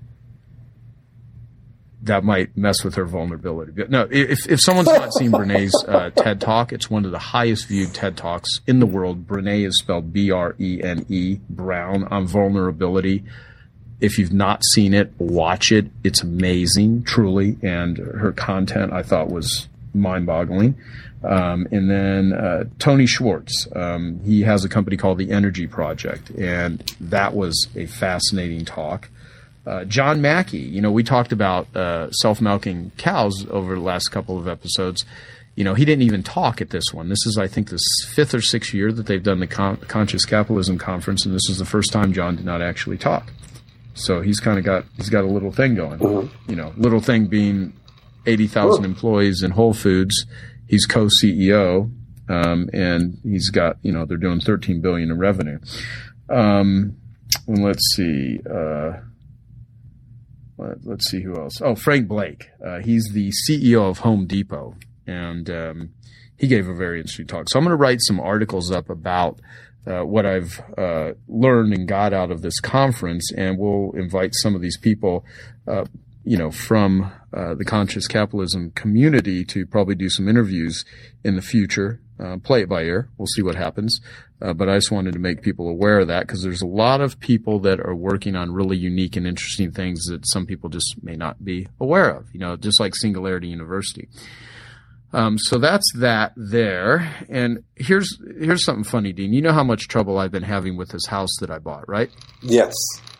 That might mess with her vulnerability. But no, if if someone's not seen Brene's uh, TED Talk, it's one of the highest viewed TED Talks in the world. Brene is spelled B R E N E, Brown, on vulnerability. If you've not seen it, watch it. It's amazing, truly. And her content, I thought, was mind-boggling. Um, and then uh, Tony Schwartz, um, he has a company called The Energy Project, and that was a fascinating talk. Uh, John Mackey, you know, we talked about uh, self-milking cows over the last couple of episodes. You know, he didn't even talk at this one. This is, I think, the fifth or sixth year that they've done the Con- Conscious Capitalism Conference, and this is the first time John did not actually talk. So he's kind of got, he's got a little thing going. Mm-hmm. You know, little thing being eighty thousand employees in Whole Foods. He's co-C E O, um, and he's got, you know, they're doing thirteen billion dollars in revenue. Um, and let's see, uh, let's see who else. Oh, Frank Blake. Uh, he's the C E O of Home Depot, and um, he gave a very interesting talk. So I'm going to write some articles up about uh, what I've uh, learned and got out of this conference, and we'll invite some of these people, uh, you know, from uh, the Conscious Capitalism community to probably do some interviews in the future. Uh, play it by ear. We'll see what happens. Uh, but I just wanted to make people aware of that, because there's a lot of people that are working on really unique and interesting things that some people just may not be aware of, you know, just like Singularity University. Um, so that's that there. And here's, here's something funny, Dean. You know how much trouble I've been having with this house that I bought, right? Yes.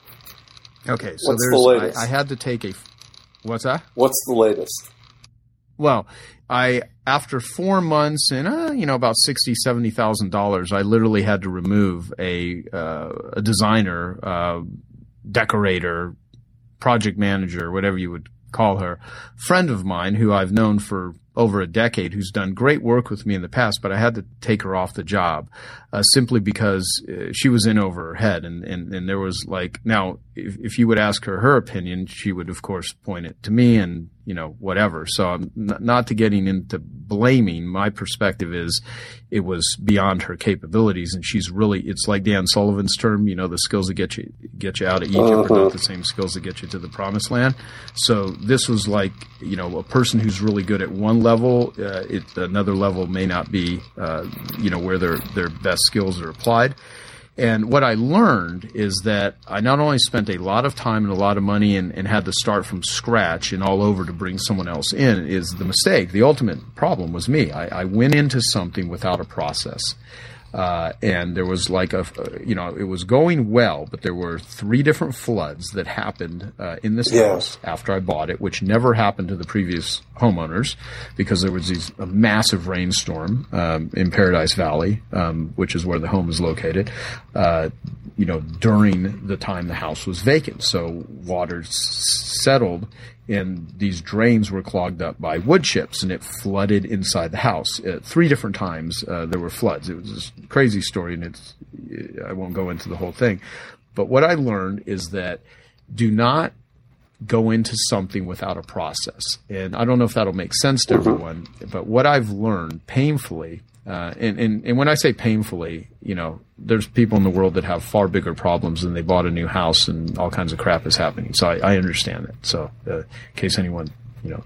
Okay. So what's there's, the latest? I, I had to take a, what's that? What's the latest? Well, I, after four months and, uh, you know, about sixty, seventy thousand dollars, I literally had to remove a, uh, a designer, uh, decorator, project manager, whatever you would call her, friend of mine who I've known for over a decade, who's done great work with me in the past, but I had to take her off the job, uh, simply because uh, she was in over her head. And, and, and there was like, now, if, if you would ask her her opinion, she would, of course, point it to me and, you know, whatever. So I'm n- not to getting into blaming. My perspective is it was beyond her capabilities, and she's really, it's like Dan Sullivan's term, you know, the skills that get you, get you out of Egypt uh-huh. are not the same skills that get you to the promised land. So this was like, you know, a person who's really good at one level, uh, it, another level may not be, uh, you know, where their, their best skills are applied. And what I learned is that I not only spent a lot of time and a lot of money and, and had to start from scratch and all over to bring someone else in is the mistake. The ultimate problem was me. I, I went into something without a process. Uh, and there was like a, you know, it was going well, but there were three different floods that happened uh, in this yeah. house after I bought it, which never happened to the previous homeowners because there was these, a massive rainstorm um, in Paradise Valley, um, which is where the home is located, uh, you know, during the time the house was vacant. So water s- settled and these drains were clogged up by wood chips, and it flooded inside the house. Uh, three different times uh, there were floods. It was a crazy story, and it's I won't go into the whole thing. But what I learned is that do not go into something without a process. And I don't know if that'll make sense to everyone, but what I've learned painfully, uh, and, and, and when I say painfully, you know, there's people in the world that have far bigger problems than they bought a new house and all kinds of crap is happening. So I, I understand it. So uh, in case anyone, you know,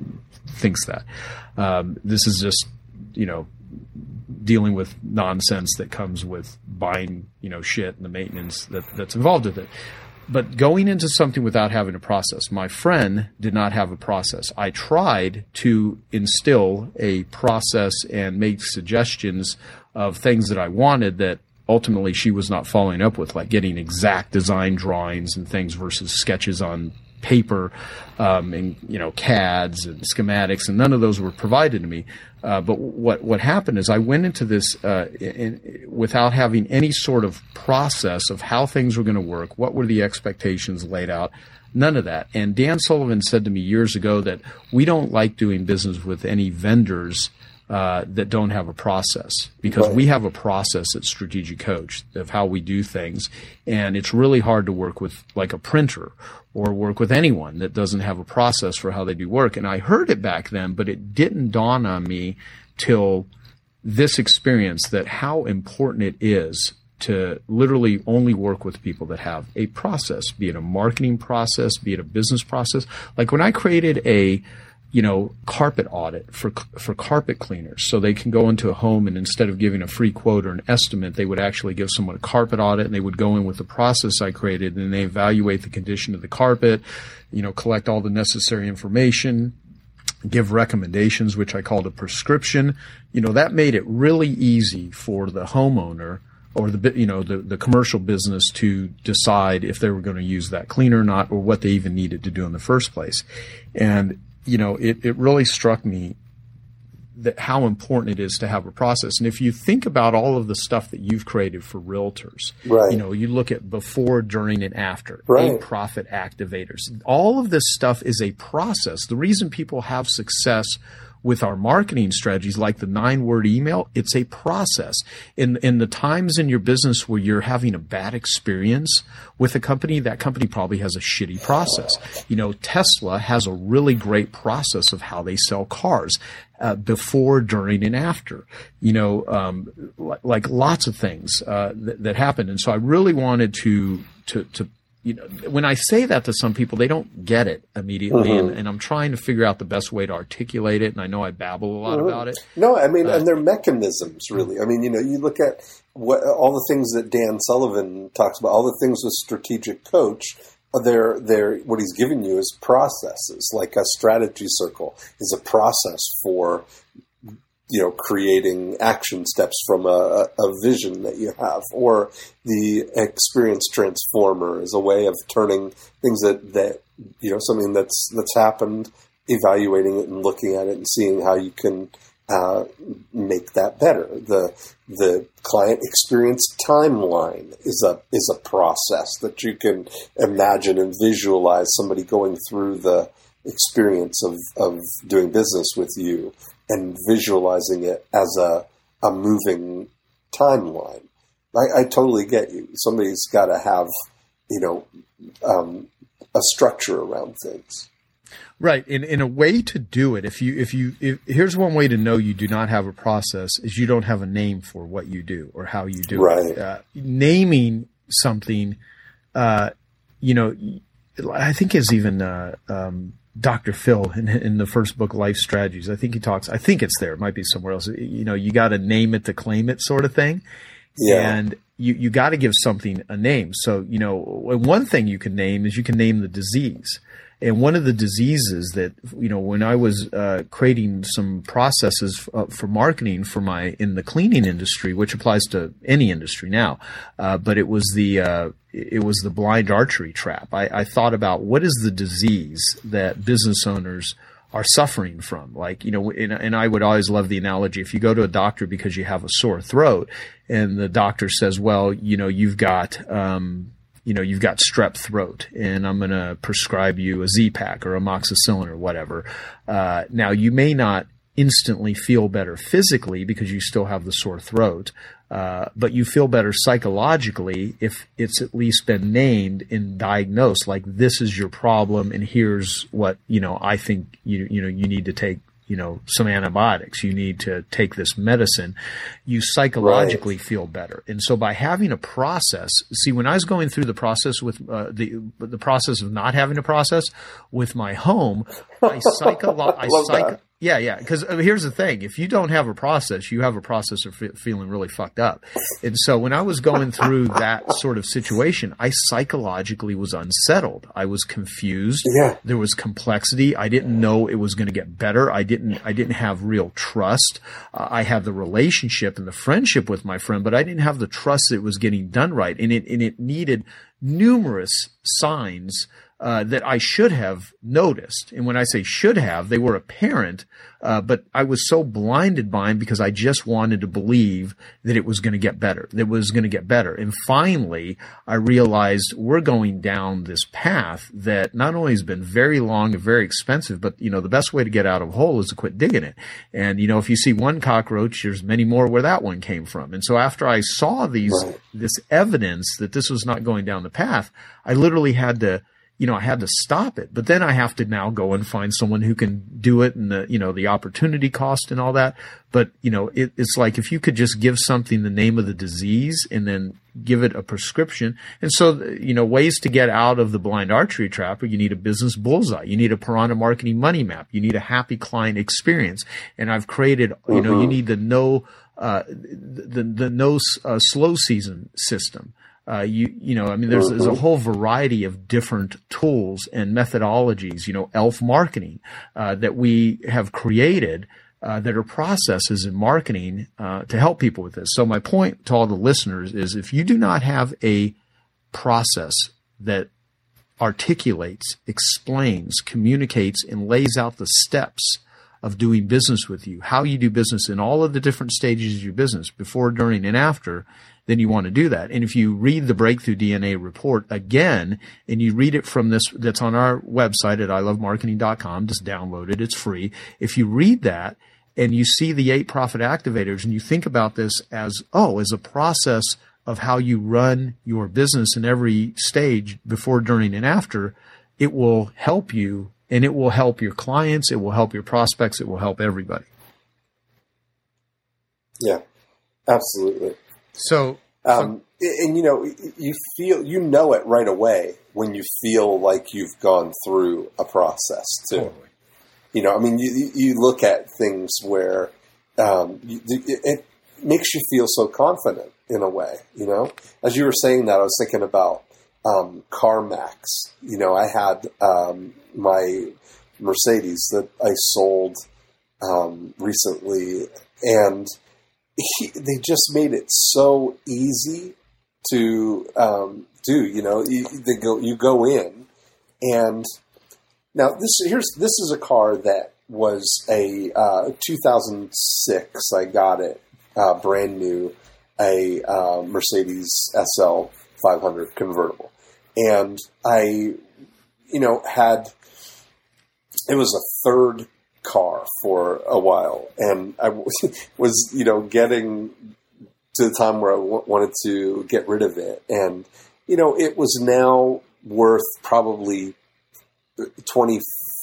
thinks that, um, this is just, you know, dealing with nonsense that comes with buying, you know, shit and the maintenance that, that's involved with it. But going into something without having a process, my friend did not have a process. I tried to instill a process and make suggestions of things that I wanted that ultimately she was not following up with, like getting exact design drawings and things versus sketches on paper, um, and, you know, C A Ds and schematics, and none of those were provided to me. Uh, but what, what happened is I went into this, uh, in, without having any sort of process of how things were going to work. What were the expectations laid out? None of that. And Dan Sullivan said to me years ago that we don't like doing business with any vendors Uh, that don't have a process, because right. we have a process at Strategic Coach of how we do things. And it's really hard to work with like a printer or work with anyone that doesn't have a process for how they do work. And I heard it back then, but it didn't dawn on me till this experience that how important it is to literally only work with people that have a process, be it a marketing process, be it a business process. Like when I created a you know, carpet audit for for carpet cleaners, so they can go into a home and instead of giving a free quote or an estimate, they would actually give someone a carpet audit, and they would go in with the process I created, and they evaluate the condition of the carpet, you know, collect all the necessary information, give recommendations, which I called a prescription. You know, that made it really easy for the homeowner or the, you know, the, the commercial business to decide if they were going to use that cleaner or not, or what they even needed to do in the first place. And you know, it, it really struck me that how important it is to have a process. And if you think about all of the stuff that you've created for realtors, right. you know, you look at before, during, and after, right. a profit activators. All of this stuff is a process. The reason people have success with our marketing strategies, like the nine-word email, it's a process. In in the times in your business where you're having a bad experience with a company, that company probably has a shitty process. You know, Tesla has a really great process of how they sell cars, uh, before, during, and after. You know, um, like, like lots of things uh, that, that happen. And so I really wanted to to to. You know, when I say that to some people, they don't get it immediately, mm-hmm. and, and I'm trying to figure out the best way to articulate it. And I know I babble a lot mm-hmm. about it. No, I mean, uh, and they're mechanisms, really. I mean, you know, you look at what all the things that Dan Sullivan talks about, all the things with Strategic Coach. They're, they're, what he's giving you is processes. Like a strategy circle is a process for, you know, creating action steps from a, a vision that you have, or the experience transformer is a way of turning things that, that, you know, something that's, that's happened, evaluating it and looking at it and seeing how you can, uh, make that better. The, the client experience timeline is a, is a process that you can imagine and visualize somebody going through the experience of, of doing business with you, and visualizing it as a, a moving timeline. I, I totally get you. Somebody's got to have, you know, um, a structure around things. Right. In in a way to do it, if you if you if, here's one way to know you do not have a process is you don't have a name for what you do or how you do right. it. Uh, naming something, uh, you know, I think is even uh, um, Doctor Phil in, in the first book, Life Strategies. I think he talks. I think it's there. It might be somewhere else. You know, you got to name it to claim it, sort of thing. Yeah. And you you got to give something a name. So you know, one thing you can name is you can name the disease. And one of the diseases that, you know, when I was uh, creating some processes uh, for marketing for my, in the cleaning industry, which applies to any industry now, uh, but it was the, uh, it was the blind archery trap. I, I thought about what is the disease that business owners are suffering from. Like, you know, and, and I would always love the analogy. If you go to a doctor because you have a sore throat and the doctor says, well, you know, you've got, um, you know, you've got strep throat and I'm going to prescribe you a Z-Pak or amoxicillin or whatever. Uh, now you may not instantly feel better physically because you still have the sore throat. Uh, but you feel better psychologically if it's at least been named and diagnosed, like this is your problem and here's what, you know, I think you, you know, you need to take, you know, some antibiotics, you need to take this medicine, you psychologically right. feel better. And so by having a process, see, when I was going through the process with uh, the, the process of not having a process with my home, I psycholo- I psych- Yeah, yeah. Because I mean, here's the thing: if you don't have a process, you have a process of fe- feeling really fucked up. And so, when I was going through that sort of situation, I psychologically was unsettled. I was confused. Yeah. There was complexity. I didn't know it was going to get better. I didn't. I didn't have real trust. Uh, I had the relationship and the friendship with my friend, but I didn't have the trust that it was getting done right. And it and it needed numerous signs Uh, that I should have noticed. And when I say should have, they were apparent, uh, but I was so blinded by them because I just wanted to believe that it was going to get better, that it was going to get better. And finally, I realized we're going down this path that not only has been very long and very expensive, but, you know, the best way to get out of a hole is to quit digging it. And, you know, if you see one cockroach, there's many more where that one came from. And so after I saw these, right. this evidence that this was not going down the path, I literally had to, you know, I had to stop it, but then I have to now go and find someone who can do it and the, you know, the opportunity cost and all that. But, you know, it, it's like if you could just give something the name of the disease and then give it a prescription. And so, you know, ways to get out of the blind archery trap are you need a business bullseye. You need a Piranha marketing money map. You need a happy client experience. And I've created, you know, mm-hmm. you need the no, uh, the, the no, uh, slow season system. Uh, you, you know, I mean, there's, there's a whole variety of different tools and methodologies, you know, E L F marketing, uh, that we have created, uh, that are processes in marketing, uh, to help people with this. So my point to all the listeners is if you do not have a process that articulates, explains, communicates, and lays out the steps of doing business with you, how you do business in all of the different stages of your business, before, during, and after, then you want to do that. And if you read the Breakthrough D N A report again, and you read it from this, that's on our website at I love marketing dot com, just download it. It's free. If you read that and you see the eight profit activators and you think about this as, oh, as a process of how you run your business in every stage, before, during, and after, it will help you, and it will help your clients. It will help your prospects. It will help everybody. Yeah, absolutely. So, um, so, and you know, you feel, you know it right away when you feel like you've gone through a process too. Totally. You know, I mean, you, you look at things where um, you, it, it makes you feel so confident in a way. You know, as you were saying that, I was thinking about um, CarMax. You know, I had um, my Mercedes that I sold um, recently, and He, they just made it so easy to um, do. You know, you, they go, you go in, and now this here's this is a car that was a uh, two thousand six. I got it uh, brand new, a uh, Mercedes S L five hundred convertible, and I, you know, had it was a third car for a while, and I was, you know, getting to the time where I w- wanted to get rid of it, and you know, it was now worth probably twenty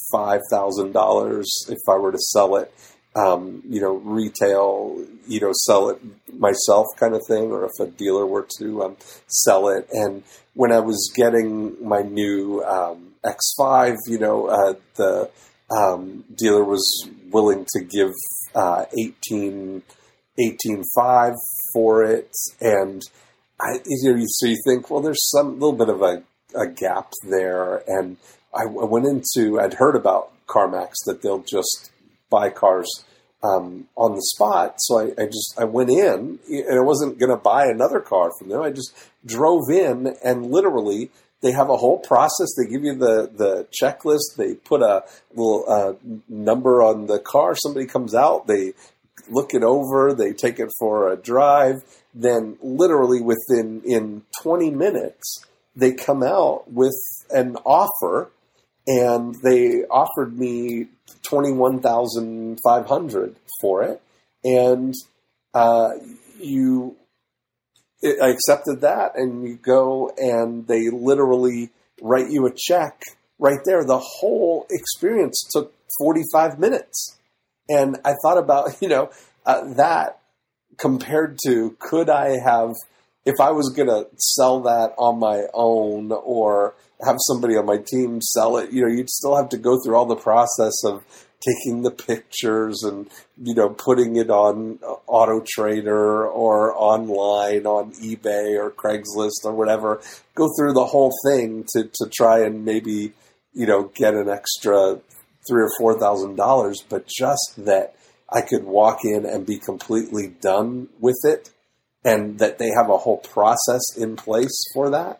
five thousand dollars if I were to sell it, um, you know, retail, you know, sell it myself kind of thing, or if a dealer were to um, sell it. And when I was getting my new um, X five, you know, uh, the um, dealer was willing to give uh, eighteen, eighteen five for it. And I, you know, so you think, well, there's some little bit of a, a gap there. And I, I went into, I'd heard about CarMax, that they'll just buy cars um, on the spot. So I, I just, I went in, and I wasn't going to buy another car from them. I just drove in, and literally they have a whole process. They give you the, the checklist. They put a little uh, number on the car. Somebody comes out, they look it over, they take it for a drive. Then literally within in twenty minutes, they come out with an offer, and they offered me twenty-one thousand five hundred dollars for it. And uh, you, it, I accepted that, and you go, and they literally write you a check right there. The whole experience took forty-five minutes. And I thought about, you know, uh, that compared to, could I have, if I was going to sell that on my own or have somebody on my team sell it, you know, you'd still have to go through all the process of taking the pictures and, you know, putting it on Auto Trader or online on eBay or Craigslist or whatever. Go through the whole thing to, to try and maybe, you know, get an extra three or four thousand dollars. But just that I could walk in and be completely done with it, and that they have a whole process in place for that,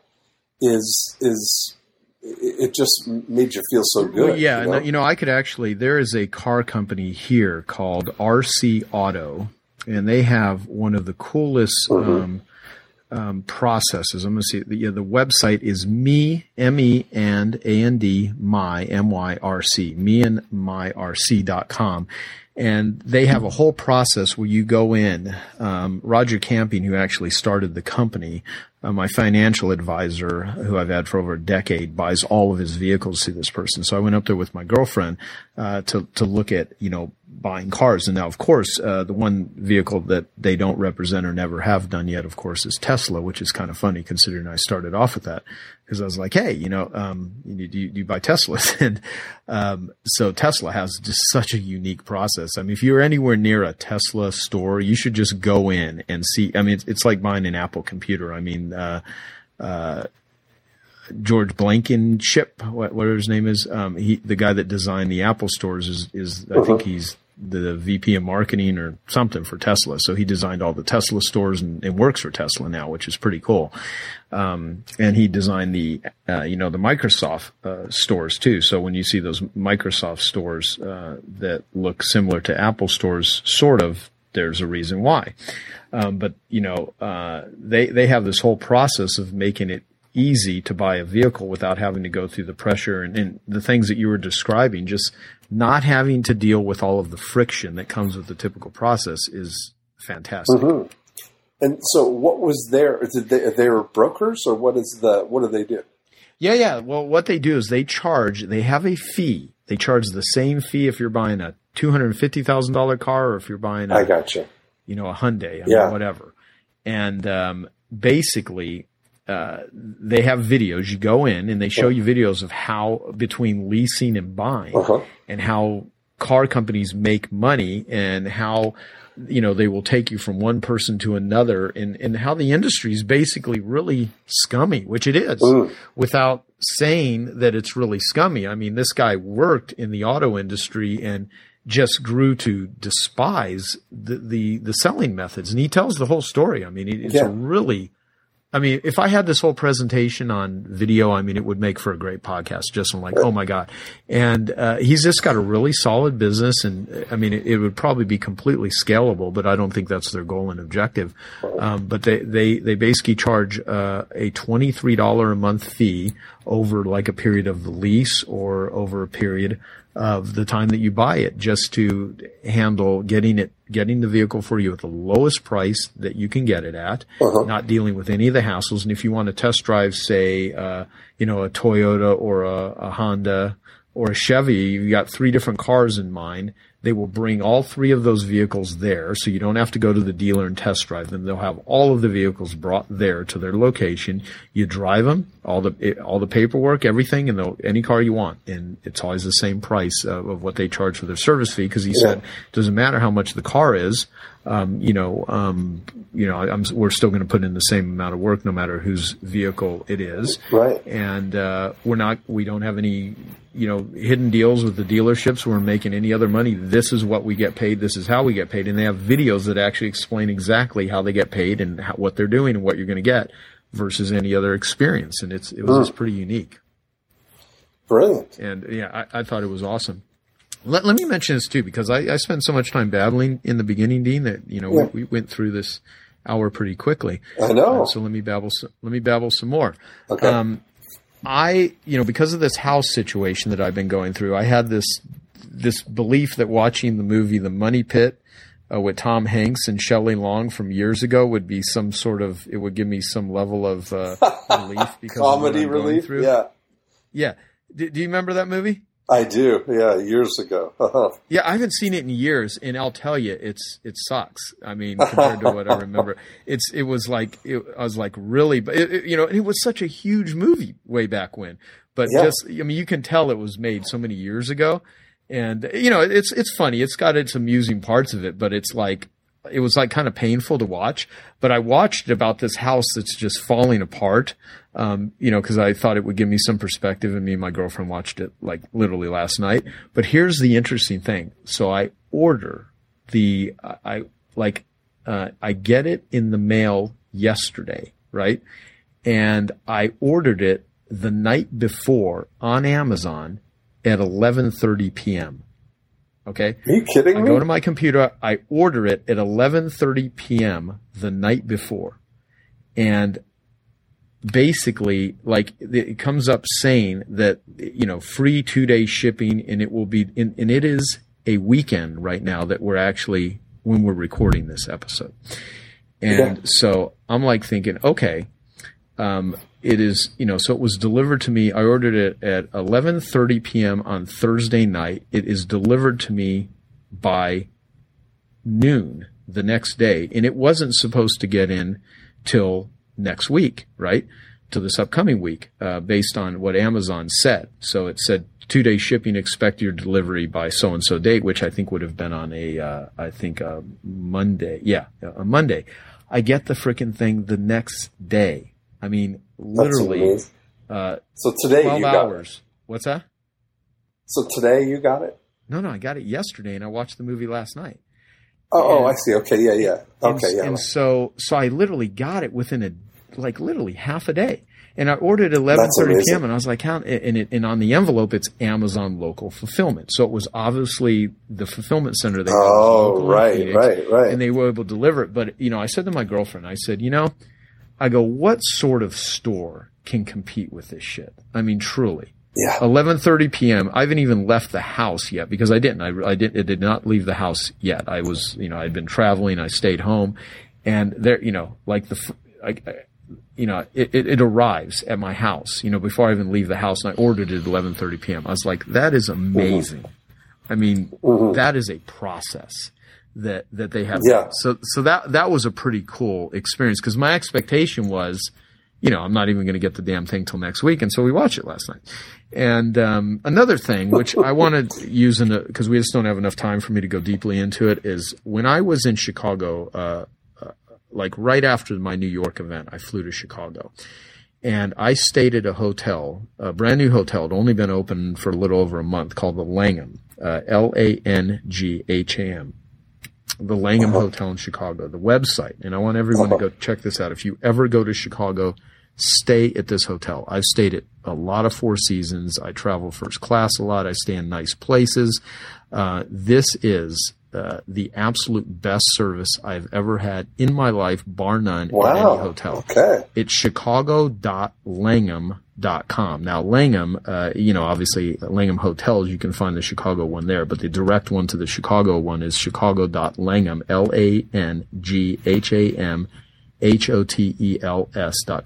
is is it just made you feel so good. Well, yeah, you know? and you know, I could actually, there is a car company here called R C Auto, and they have one of the coolest mm-hmm. um, um, processes. I'm going to see, the, yeah, the website is me, M E and A N D, my, M Y R C, me and my R C dot com. And they have a whole process where you go in. Um, Roger Camping, who actually started the company, uh, my financial advisor, who I've had for over a decade, buys all of his vehicles through this person. So I went up there with my girlfriend uh, to to look at, you know, buying cars. And now, of course, uh, the one vehicle that they don't represent or never have done yet, of course, is Tesla, which is kind of funny considering I started off with that. Because I was like, hey, you know, um, you, you, you buy Teslas. And um, so Tesla has just such a unique process. I mean, if you're anywhere near a Tesla store, you should just go in and see. I mean, it's, it's like buying an Apple computer. I mean, uh, uh, George Blankenship, what, whatever his name is, um, he, the guy that designed the Apple stores is, is I think he's the V P of marketing or something for Tesla. So he designed all the Tesla stores and, and works for Tesla now, which is pretty cool. Um, and he designed the, uh, you know, the Microsoft, uh, stores too. So when you see those Microsoft stores, uh, that look similar to Apple stores, sort of, there's a reason why. Um, but you know, uh, they, they have this whole process of making it easy to buy a vehicle without having to go through the pressure and, and the things that you were describing. Just not having to deal with all of the friction that comes with the typical process is fantastic. Mm-hmm. And so what was their, did they, they were brokers, or what is the, what do they do? Yeah. Yeah. Well, what they do is they charge, they have a fee. They charge the same fee if you're buying a two hundred fifty thousand dollars car or if you're buying a, I gotcha. you know, a Hyundai, I yeah. mean, whatever. And, um, basically, Uh, they have videos. You go in and they show you videos of how between leasing and buying uh-huh. and how car companies make money and how, you know, they will take you from one person to another and, and how the industry is basically really scummy, which it is, mm. without saying that it's really scummy. I mean, this guy worked in the auto industry and just grew to despise the, the, the selling methods. And he tells the whole story. I mean, it's yeah. a really, I mean, if I had this whole presentation on video, I mean, it would make for a great podcast. Just I'm like, oh my God. And, uh, he's just got a really solid business. And I mean, it, it would probably be completely scalable, but I don't think that's their goal and objective. Um, but they, they, they basically charge, uh, a twenty-three dollars a month fee over like a period of the lease or over a period of the time that you buy it, just to handle getting it, getting the vehicle for you at the lowest price that you can get it at, uh-huh. not dealing with any of the hassles. And if you want to test drive, say, uh, you know, a Toyota or a, a Honda or a Chevy, you've got three different cars in mind. They will bring all three of those vehicles there, so you don't have to go to the dealer and test drive them. They'll have all of the vehicles brought there to their location. You drive them, all the all the paperwork, everything, and any car you want. And it's always the same price of, of what they charge for their service fee, because he yeah. said it doesn't matter how much the car is. Um, you know, um, you know, I'm, we're still going to put in the same amount of work, no matter whose vehicle it is. Right. And uh, we're not, we don't have any, you know, hidden deals with the dealerships. We're making any other money. This is what we get paid. This is how we get paid. And they have videos that actually explain exactly how they get paid and how, what they're doing and what you're going to get versus any other experience. And it's, it was mm. just pretty unique. Brilliant. And yeah, I, I thought it was awesome. Let, let me mention this too, because I, I spent so much time babbling in the beginning, Dean, that, you know, yeah. we, we went through this hour pretty quickly. I know. Uh, so let me babble, some, let me babble some more. Okay. Um, I, you know, because of this house situation that I've been going through, I had this, this belief that watching the movie The Money Pit uh, with Tom Hanks and Shelley Long from years ago would be some sort of, it would give me some level of uh, relief because comedy of what I'm relief. Going through. Yeah. Yeah. Do, do you remember that movie? I do. Yeah. Years ago. Uh-huh. Yeah. I haven't seen it in years, and I'll tell you, it's, it sucks. I mean, compared to what I remember, it's, it was like, it, I was like, really, but it, it, you know, it was such a huge movie way back when, but yeah. just, I mean, you can tell it was made so many years ago, and, you know, it's, it's funny. It's got its amusing parts of it, but it's like, it was like kind of painful to watch, but I watched about this house that's just falling apart. Um, you know, cause I thought it would give me some perspective, and me and my girlfriend watched it like literally last night. But here's the interesting thing. So I order the, I like, uh, I get it in the mail yesterday, right? And I ordered it the night before on Amazon at eleven thirty p.m. Okay. Are you kidding I me? go to my computer. I order it at eleven thirty p.m. the night before. And basically, like, it comes up saying that, you know, free two day shipping, and it will be, and, and it is a weekend right now that we're actually, when we're recording this episode. And yeah. so I'm like thinking, okay, um, it is, you know, so it was delivered to me. I ordered it at eleven thirty p.m. on Thursday night. It is delivered to me by noon the next day. And it wasn't supposed to get in till next week, right? To this upcoming week, uh, based on what Amazon said. So it said two day shipping, expect your delivery by so and so date, which I think would have been on a, uh, I think, a Monday. Yeah, a Monday. I get the freaking thing the next day. I mean, literally, uh, so today twelve you got hours. It. What's that? So today you got it? No, no, I got it yesterday, and I watched the movie last night. Oh, and, oh, I see. Okay, yeah, yeah. Okay, and, yeah. And so, so I literally got it within a, like literally half a day. And I ordered at eleven thirty p.m. and I was like, how, and, it, and on the envelope, it's Amazon local fulfillment. So it was obviously the fulfillment center. They oh, right, Phoenix, right, right. And they were able to deliver it. But, you know, I said to my girlfriend, I said, you know, I go, what sort of store can compete with this shit? I mean, truly. Yeah. eleven thirty p.m. I haven't even left the house yet because I didn't. I, I didn't. I did not leave the house yet. I was, you know, I'd been traveling. I stayed home, and there, you know, like the, I, I, you know, it, it, it arrives at my house, you know, before I even leave the house, and I ordered it at eleven thirty p.m. I was like, that is amazing. Mm-hmm. I mean, mm-hmm. that is a process that that they have. Yeah. So so that that was a pretty cool experience because my expectation was, you know, I'm not even going to get the damn thing till next week, and so we watched it last night. And um, another thing, which I want to use in because we just don't have enough time for me to go deeply into it, is when I was in Chicago, uh, uh, like right after my New York event, I flew to Chicago, and I stayed at a hotel, a brand new hotel. It had only been open for a little over a month, called the Langham, uh, L A N G H A M. The Langham uh-huh. Hotel in Chicago, the website. And I want everyone uh-huh. to go check this out. If you ever go to Chicago, stay at this hotel. I've stayed at a lot of Four Seasons. I travel first class a lot. I stay in nice places. Uh, this is uh, the absolute best service I've ever had in my life, bar none, wow. in any hotel. Okay. It's chicago dot langham dot com. Now, Langham, uh, you know, obviously Langham Hotels, you can find the Chicago one there, but the direct one to the Chicago one is chicago dot langham, L A N G H A M, H O T E L S dot com.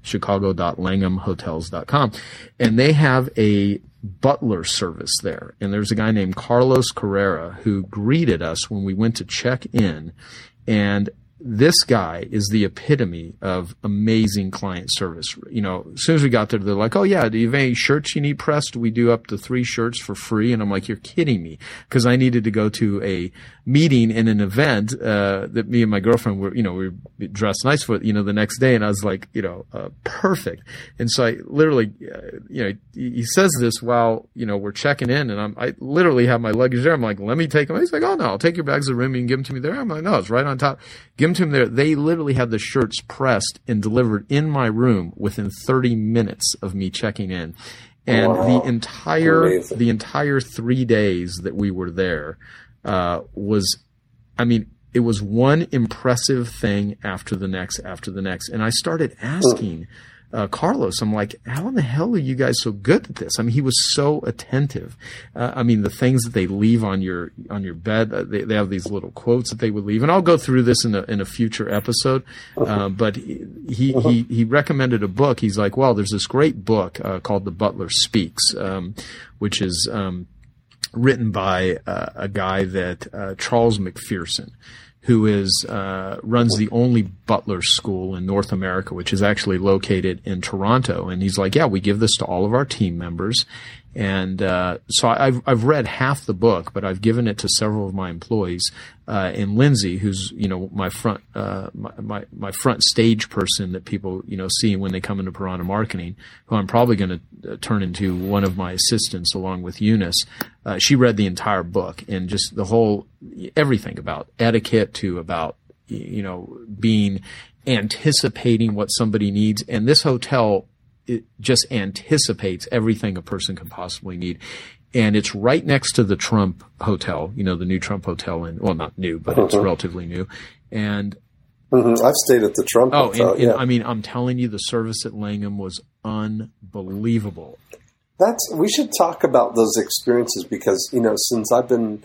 chicago dot langham hotels dot com. And they have a butler service there. And there's a guy named Carlos Carrera who greeted us when we went to check in. And this guy is the epitome of amazing client service. You know, as soon as we got there, they're like, oh, yeah, do you have any shirts you need pressed? We do up to three shirts for free. And I'm like, you're kidding me. Because I needed to go to a meeting in an event uh that me and my girlfriend were, you know, we were dressed nice for, you know, the next day. And I was like, you know, uh, perfect. And so I literally, uh, you know, he says this while, you know, we're checking in. And I'm, I literally have my luggage there. I'm like, let me take them. He's like, oh, no, I'll take your bags to the room and give them to me there. I'm like, no, it's right on top. Give them to him there. They literally had the shirts pressed and delivered in my room within thirty minutes of me checking in. And wow. the entire, Amazing. the entire three days that we were there, uh, was, I mean, it was one impressive thing after the next, after the next. And I started asking, uh, Carlos, I'm like, how in the hell are you guys so good at this? I mean, he was so attentive. Uh, I mean, the things that they leave on your, on your bed, uh, they, they have these little quotes that they would leave. And I'll go through this in a, in a future episode. Uh, but he, he, he, he recommended a book. He's like, well, there's this great book, uh, called The Butler Speaks, um, which is, um, written by uh, a guy that, uh, Charles McPherson, who is, uh, runs the only butler school in North America, which is actually located in Toronto. And he's like, yeah, we give this to all of our team members. And, uh, so I've, I've read half the book, but I've given it to several of my employees, uh, and Lindsay, who's, you know, my front, uh, my, my, my front stage person that people, you know, see when they come into Piranha Marketing, who I'm probably going to turn into one of my assistants along with Eunice. Uh, she read the entire book and just the whole, everything about etiquette to about, you know, being, anticipating what somebody needs. And this hotel, it just anticipates everything a person could possibly need. And it's right next to the Trump Hotel, you know, the new Trump Hotel in, well, not new, but mm-hmm. it's relatively new. And mm-hmm. I've stayed at the Trump oh, Hotel. And, yeah. and, I mean, I'm telling you, the service at Langham was unbelievable. That's, we should talk about those experiences because, you know, since I've been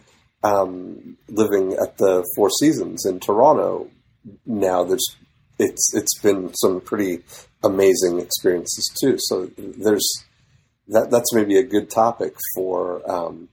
um, living at the Four Seasons in Toronto now, there's, it's, it's been some pretty amazing experiences too. So there's that. That's maybe a good topic for um,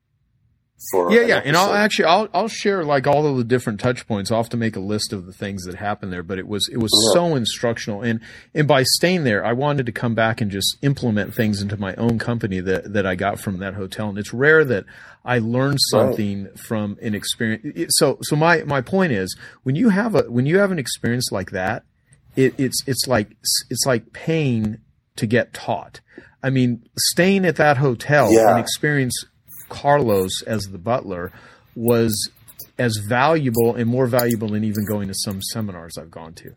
for yeah, yeah. Episode. And I'll actually I'll I'll share like all of the different touch points. I'll have to make a list of the things that happened there. But it was it was yeah. so instructional, and and by staying there, I wanted to come back and just implement things into my own company that that I got from that hotel. And it's rare that I learned something right. from an experience. So so my my point is when you have a when you have an experience like that. It, it's it's like it's like paying to get taught. I mean, staying at that hotel yeah. and experience Carlos as the butler was as valuable and more valuable than even going to some seminars I've gone to.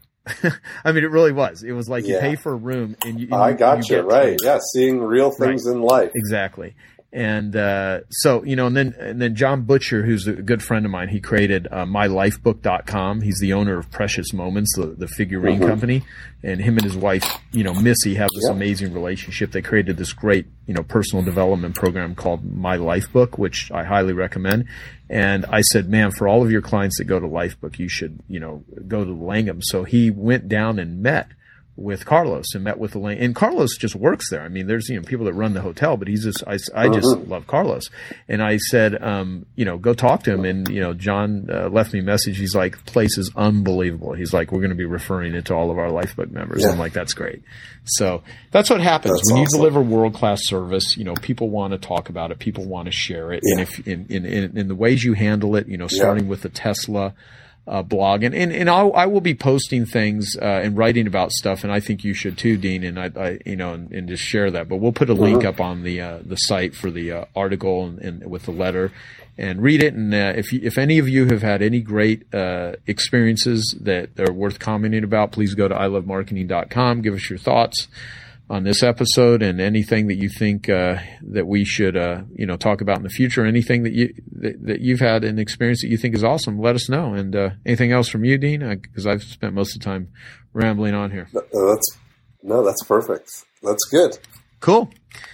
I mean, it really was. It was like yeah. you pay for a room and you. I got you, you right? Yeah, seeing real things right. in life. Exactly. And, uh, so, you know, and then, and then John Butcher, who's a good friend of mine, he created, uh, my life book dot com. He's the owner of Precious Moments, the, the figurine mm-hmm. company. And him and his wife, you know, Missy have this yeah. amazing relationship. They created this great, you know, personal development program called My Lifebook, which I highly recommend. And I said, man, for all of your clients that go to Lifebook, you should, you know, go to Langham. So he went down and met with Carlos and met with the lane. And Carlos just works there. I mean, there's, you know, people that run the hotel, but he's just, I, I just mm-hmm. love Carlos. And I said, um, you know, go talk to him. And, you know, John uh, left me a message. He's like, the place is unbelievable. He's like, we're going to be referring it to all of our Lifebook members. Yeah. I'm like, that's great. So that's what happens that's when awesome. You deliver world-class service. You know, people want to talk about it. People want to share it. Yeah. And if in, in, in, in the ways you handle it, you know, starting yeah. with the Tesla, Uh, blog and, and, and I'll, I will be posting things, uh, and writing about stuff. And I think you should too, Dean. And I, I you know, and, and just share that, but we'll put a link mm-hmm. up on the, uh, the site for the, uh, article and, and with the letter and read it. And, uh, if you, if any of you have had any great, uh, experiences that are worth commenting about, please go to I love marketing dot com. Give us your thoughts on this episode and anything that you think uh, that we should, uh, you know, talk about in the future. Anything that you that, that you've had an experience that you think is awesome, let us know. And uh, anything else from you, Dean? Because I've spent most of the time rambling on here. That's no, that's perfect. That's good. Cool.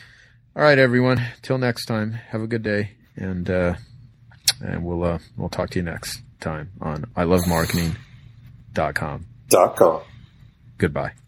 All right, everyone. Till next time. Have a good day, and uh, and we'll uh, we'll talk to you next time on I love marketing dot com. Dot com. Goodbye.